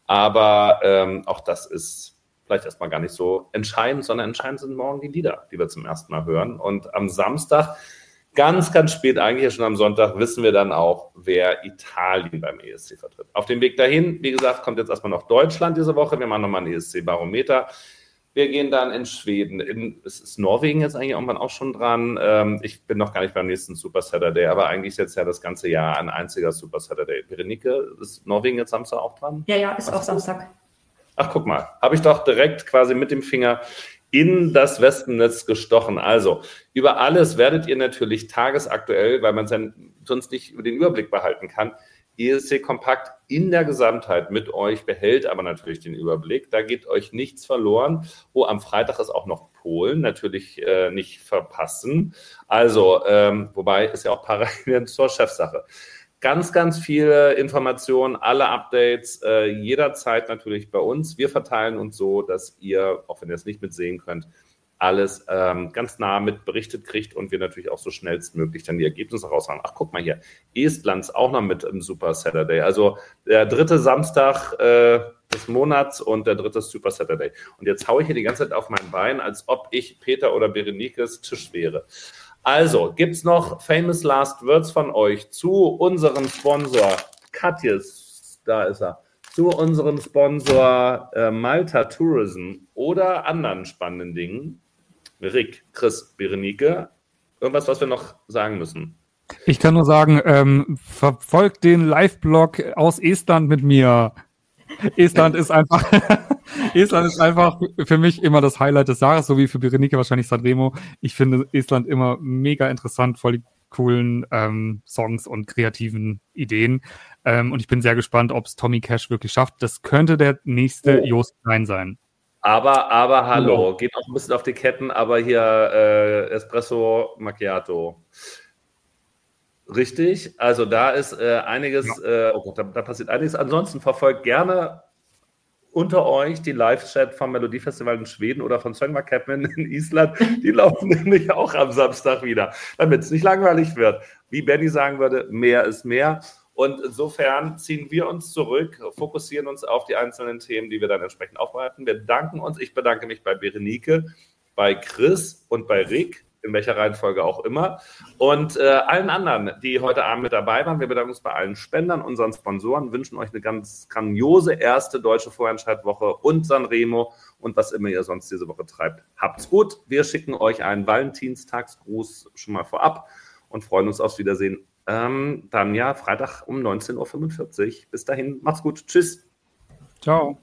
A: Aber auch das ist vielleicht erstmal gar nicht so entscheidend, sondern entscheidend sind morgen die Lieder, die wir zum ersten Mal hören. Und am Samstag, ganz spät, eigentlich ja schon am Sonntag, wissen wir dann auch, wer Italien beim ESC vertritt. Auf dem Weg dahin, wie gesagt, kommt jetzt erstmal noch Deutschland diese Woche. Wir machen nochmal ein ESC-Barometer. Wir gehen dann in Schweden. Ist Norwegen jetzt eigentlich irgendwann auch schon dran? Ich bin noch gar nicht beim nächsten Super Saturday, aber eigentlich ist jetzt ja das ganze Jahr ein einziger Super Saturday. Berenike, ist Norwegen jetzt Samstag auch dran?
B: Ja, ist auch Samstag.
A: Ach, guck mal, habe ich doch direkt quasi mit dem Finger in das Wespennetz gestochen. Also, über alles werdet ihr natürlich tagesaktuell, weil man sonst nicht über den Überblick behalten kann, ESC Kompakt in der Gesamtheit mit euch behält aber natürlich den Überblick. Da geht euch nichts verloren. Oh, am Freitag ist auch noch Polen, natürlich nicht verpassen. Also, wobei ist ja auch parallel zur Chefsache. Ganz viele Informationen, alle Updates, jederzeit natürlich bei uns. Wir verteilen uns so, dass ihr, auch wenn ihr es nicht mitsehen könnt, alles ganz nah mit berichtet kriegt und wir natürlich auch so schnellstmöglich dann die Ergebnisse raushauen. Ach, guck mal hier, Estland ist auch noch mit im Super Saturday. Also der 3. Samstag des Monats und der 3. Super Saturday. Und jetzt haue ich hier die ganze Zeit auf mein Bein, als ob ich Peter oder Berenikes Tisch wäre. Also, gibt es noch famous last words von euch zu unserem Sponsor Katjes, da ist er, zu unserem Sponsor Malta Tourism oder anderen spannenden Dingen? Rick, Chris, Berenike, irgendwas, was wir noch sagen müssen?
C: Ich kann nur sagen, verfolgt den Live-Blog aus Estland mit mir. Estland ist einfach für mich immer das Highlight des Jahres, so wie für Berenike wahrscheinlich Sanremo. Ich finde Estland immer mega interessant, voll die coolen Songs und kreativen Ideen. Und ich bin sehr gespannt, ob es Tommy Cash wirklich schafft. Das könnte der nächste Jost Klein sein.
A: Aber hallo, geht auch ein bisschen auf die Ketten, aber hier Espresso Macchiato. Richtig, also da ist einiges, da passiert einiges. Ansonsten verfolgt gerne unter euch die Live-Chat vom Melodiefestival in Schweden oder von Songma Capman in Island. Die laufen nämlich auch am Samstag wieder, damit es nicht langweilig wird. Wie Benny sagen würde, mehr ist mehr. Und insofern ziehen wir uns zurück, fokussieren uns auf die einzelnen Themen, die wir dann entsprechend aufbereiten. Wir danken uns. Ich bedanke mich bei Berenike, bei Chris und bei Rick, in welcher Reihenfolge auch immer. Und allen anderen, die heute Abend mit dabei waren. Wir bedanken uns bei allen Spendern, unseren Sponsoren, wünschen euch eine ganz grandiose erste deutsche Vorentscheidwoche und Sanremo und was immer ihr sonst diese Woche treibt. Habt's gut. Wir schicken euch einen Valentinstagsgruß schon mal vorab und freuen uns aufs Wiedersehen. Dann ja, Freitag um 19:45 Uhr. Bis dahin, macht's gut. Tschüss.
C: Ciao.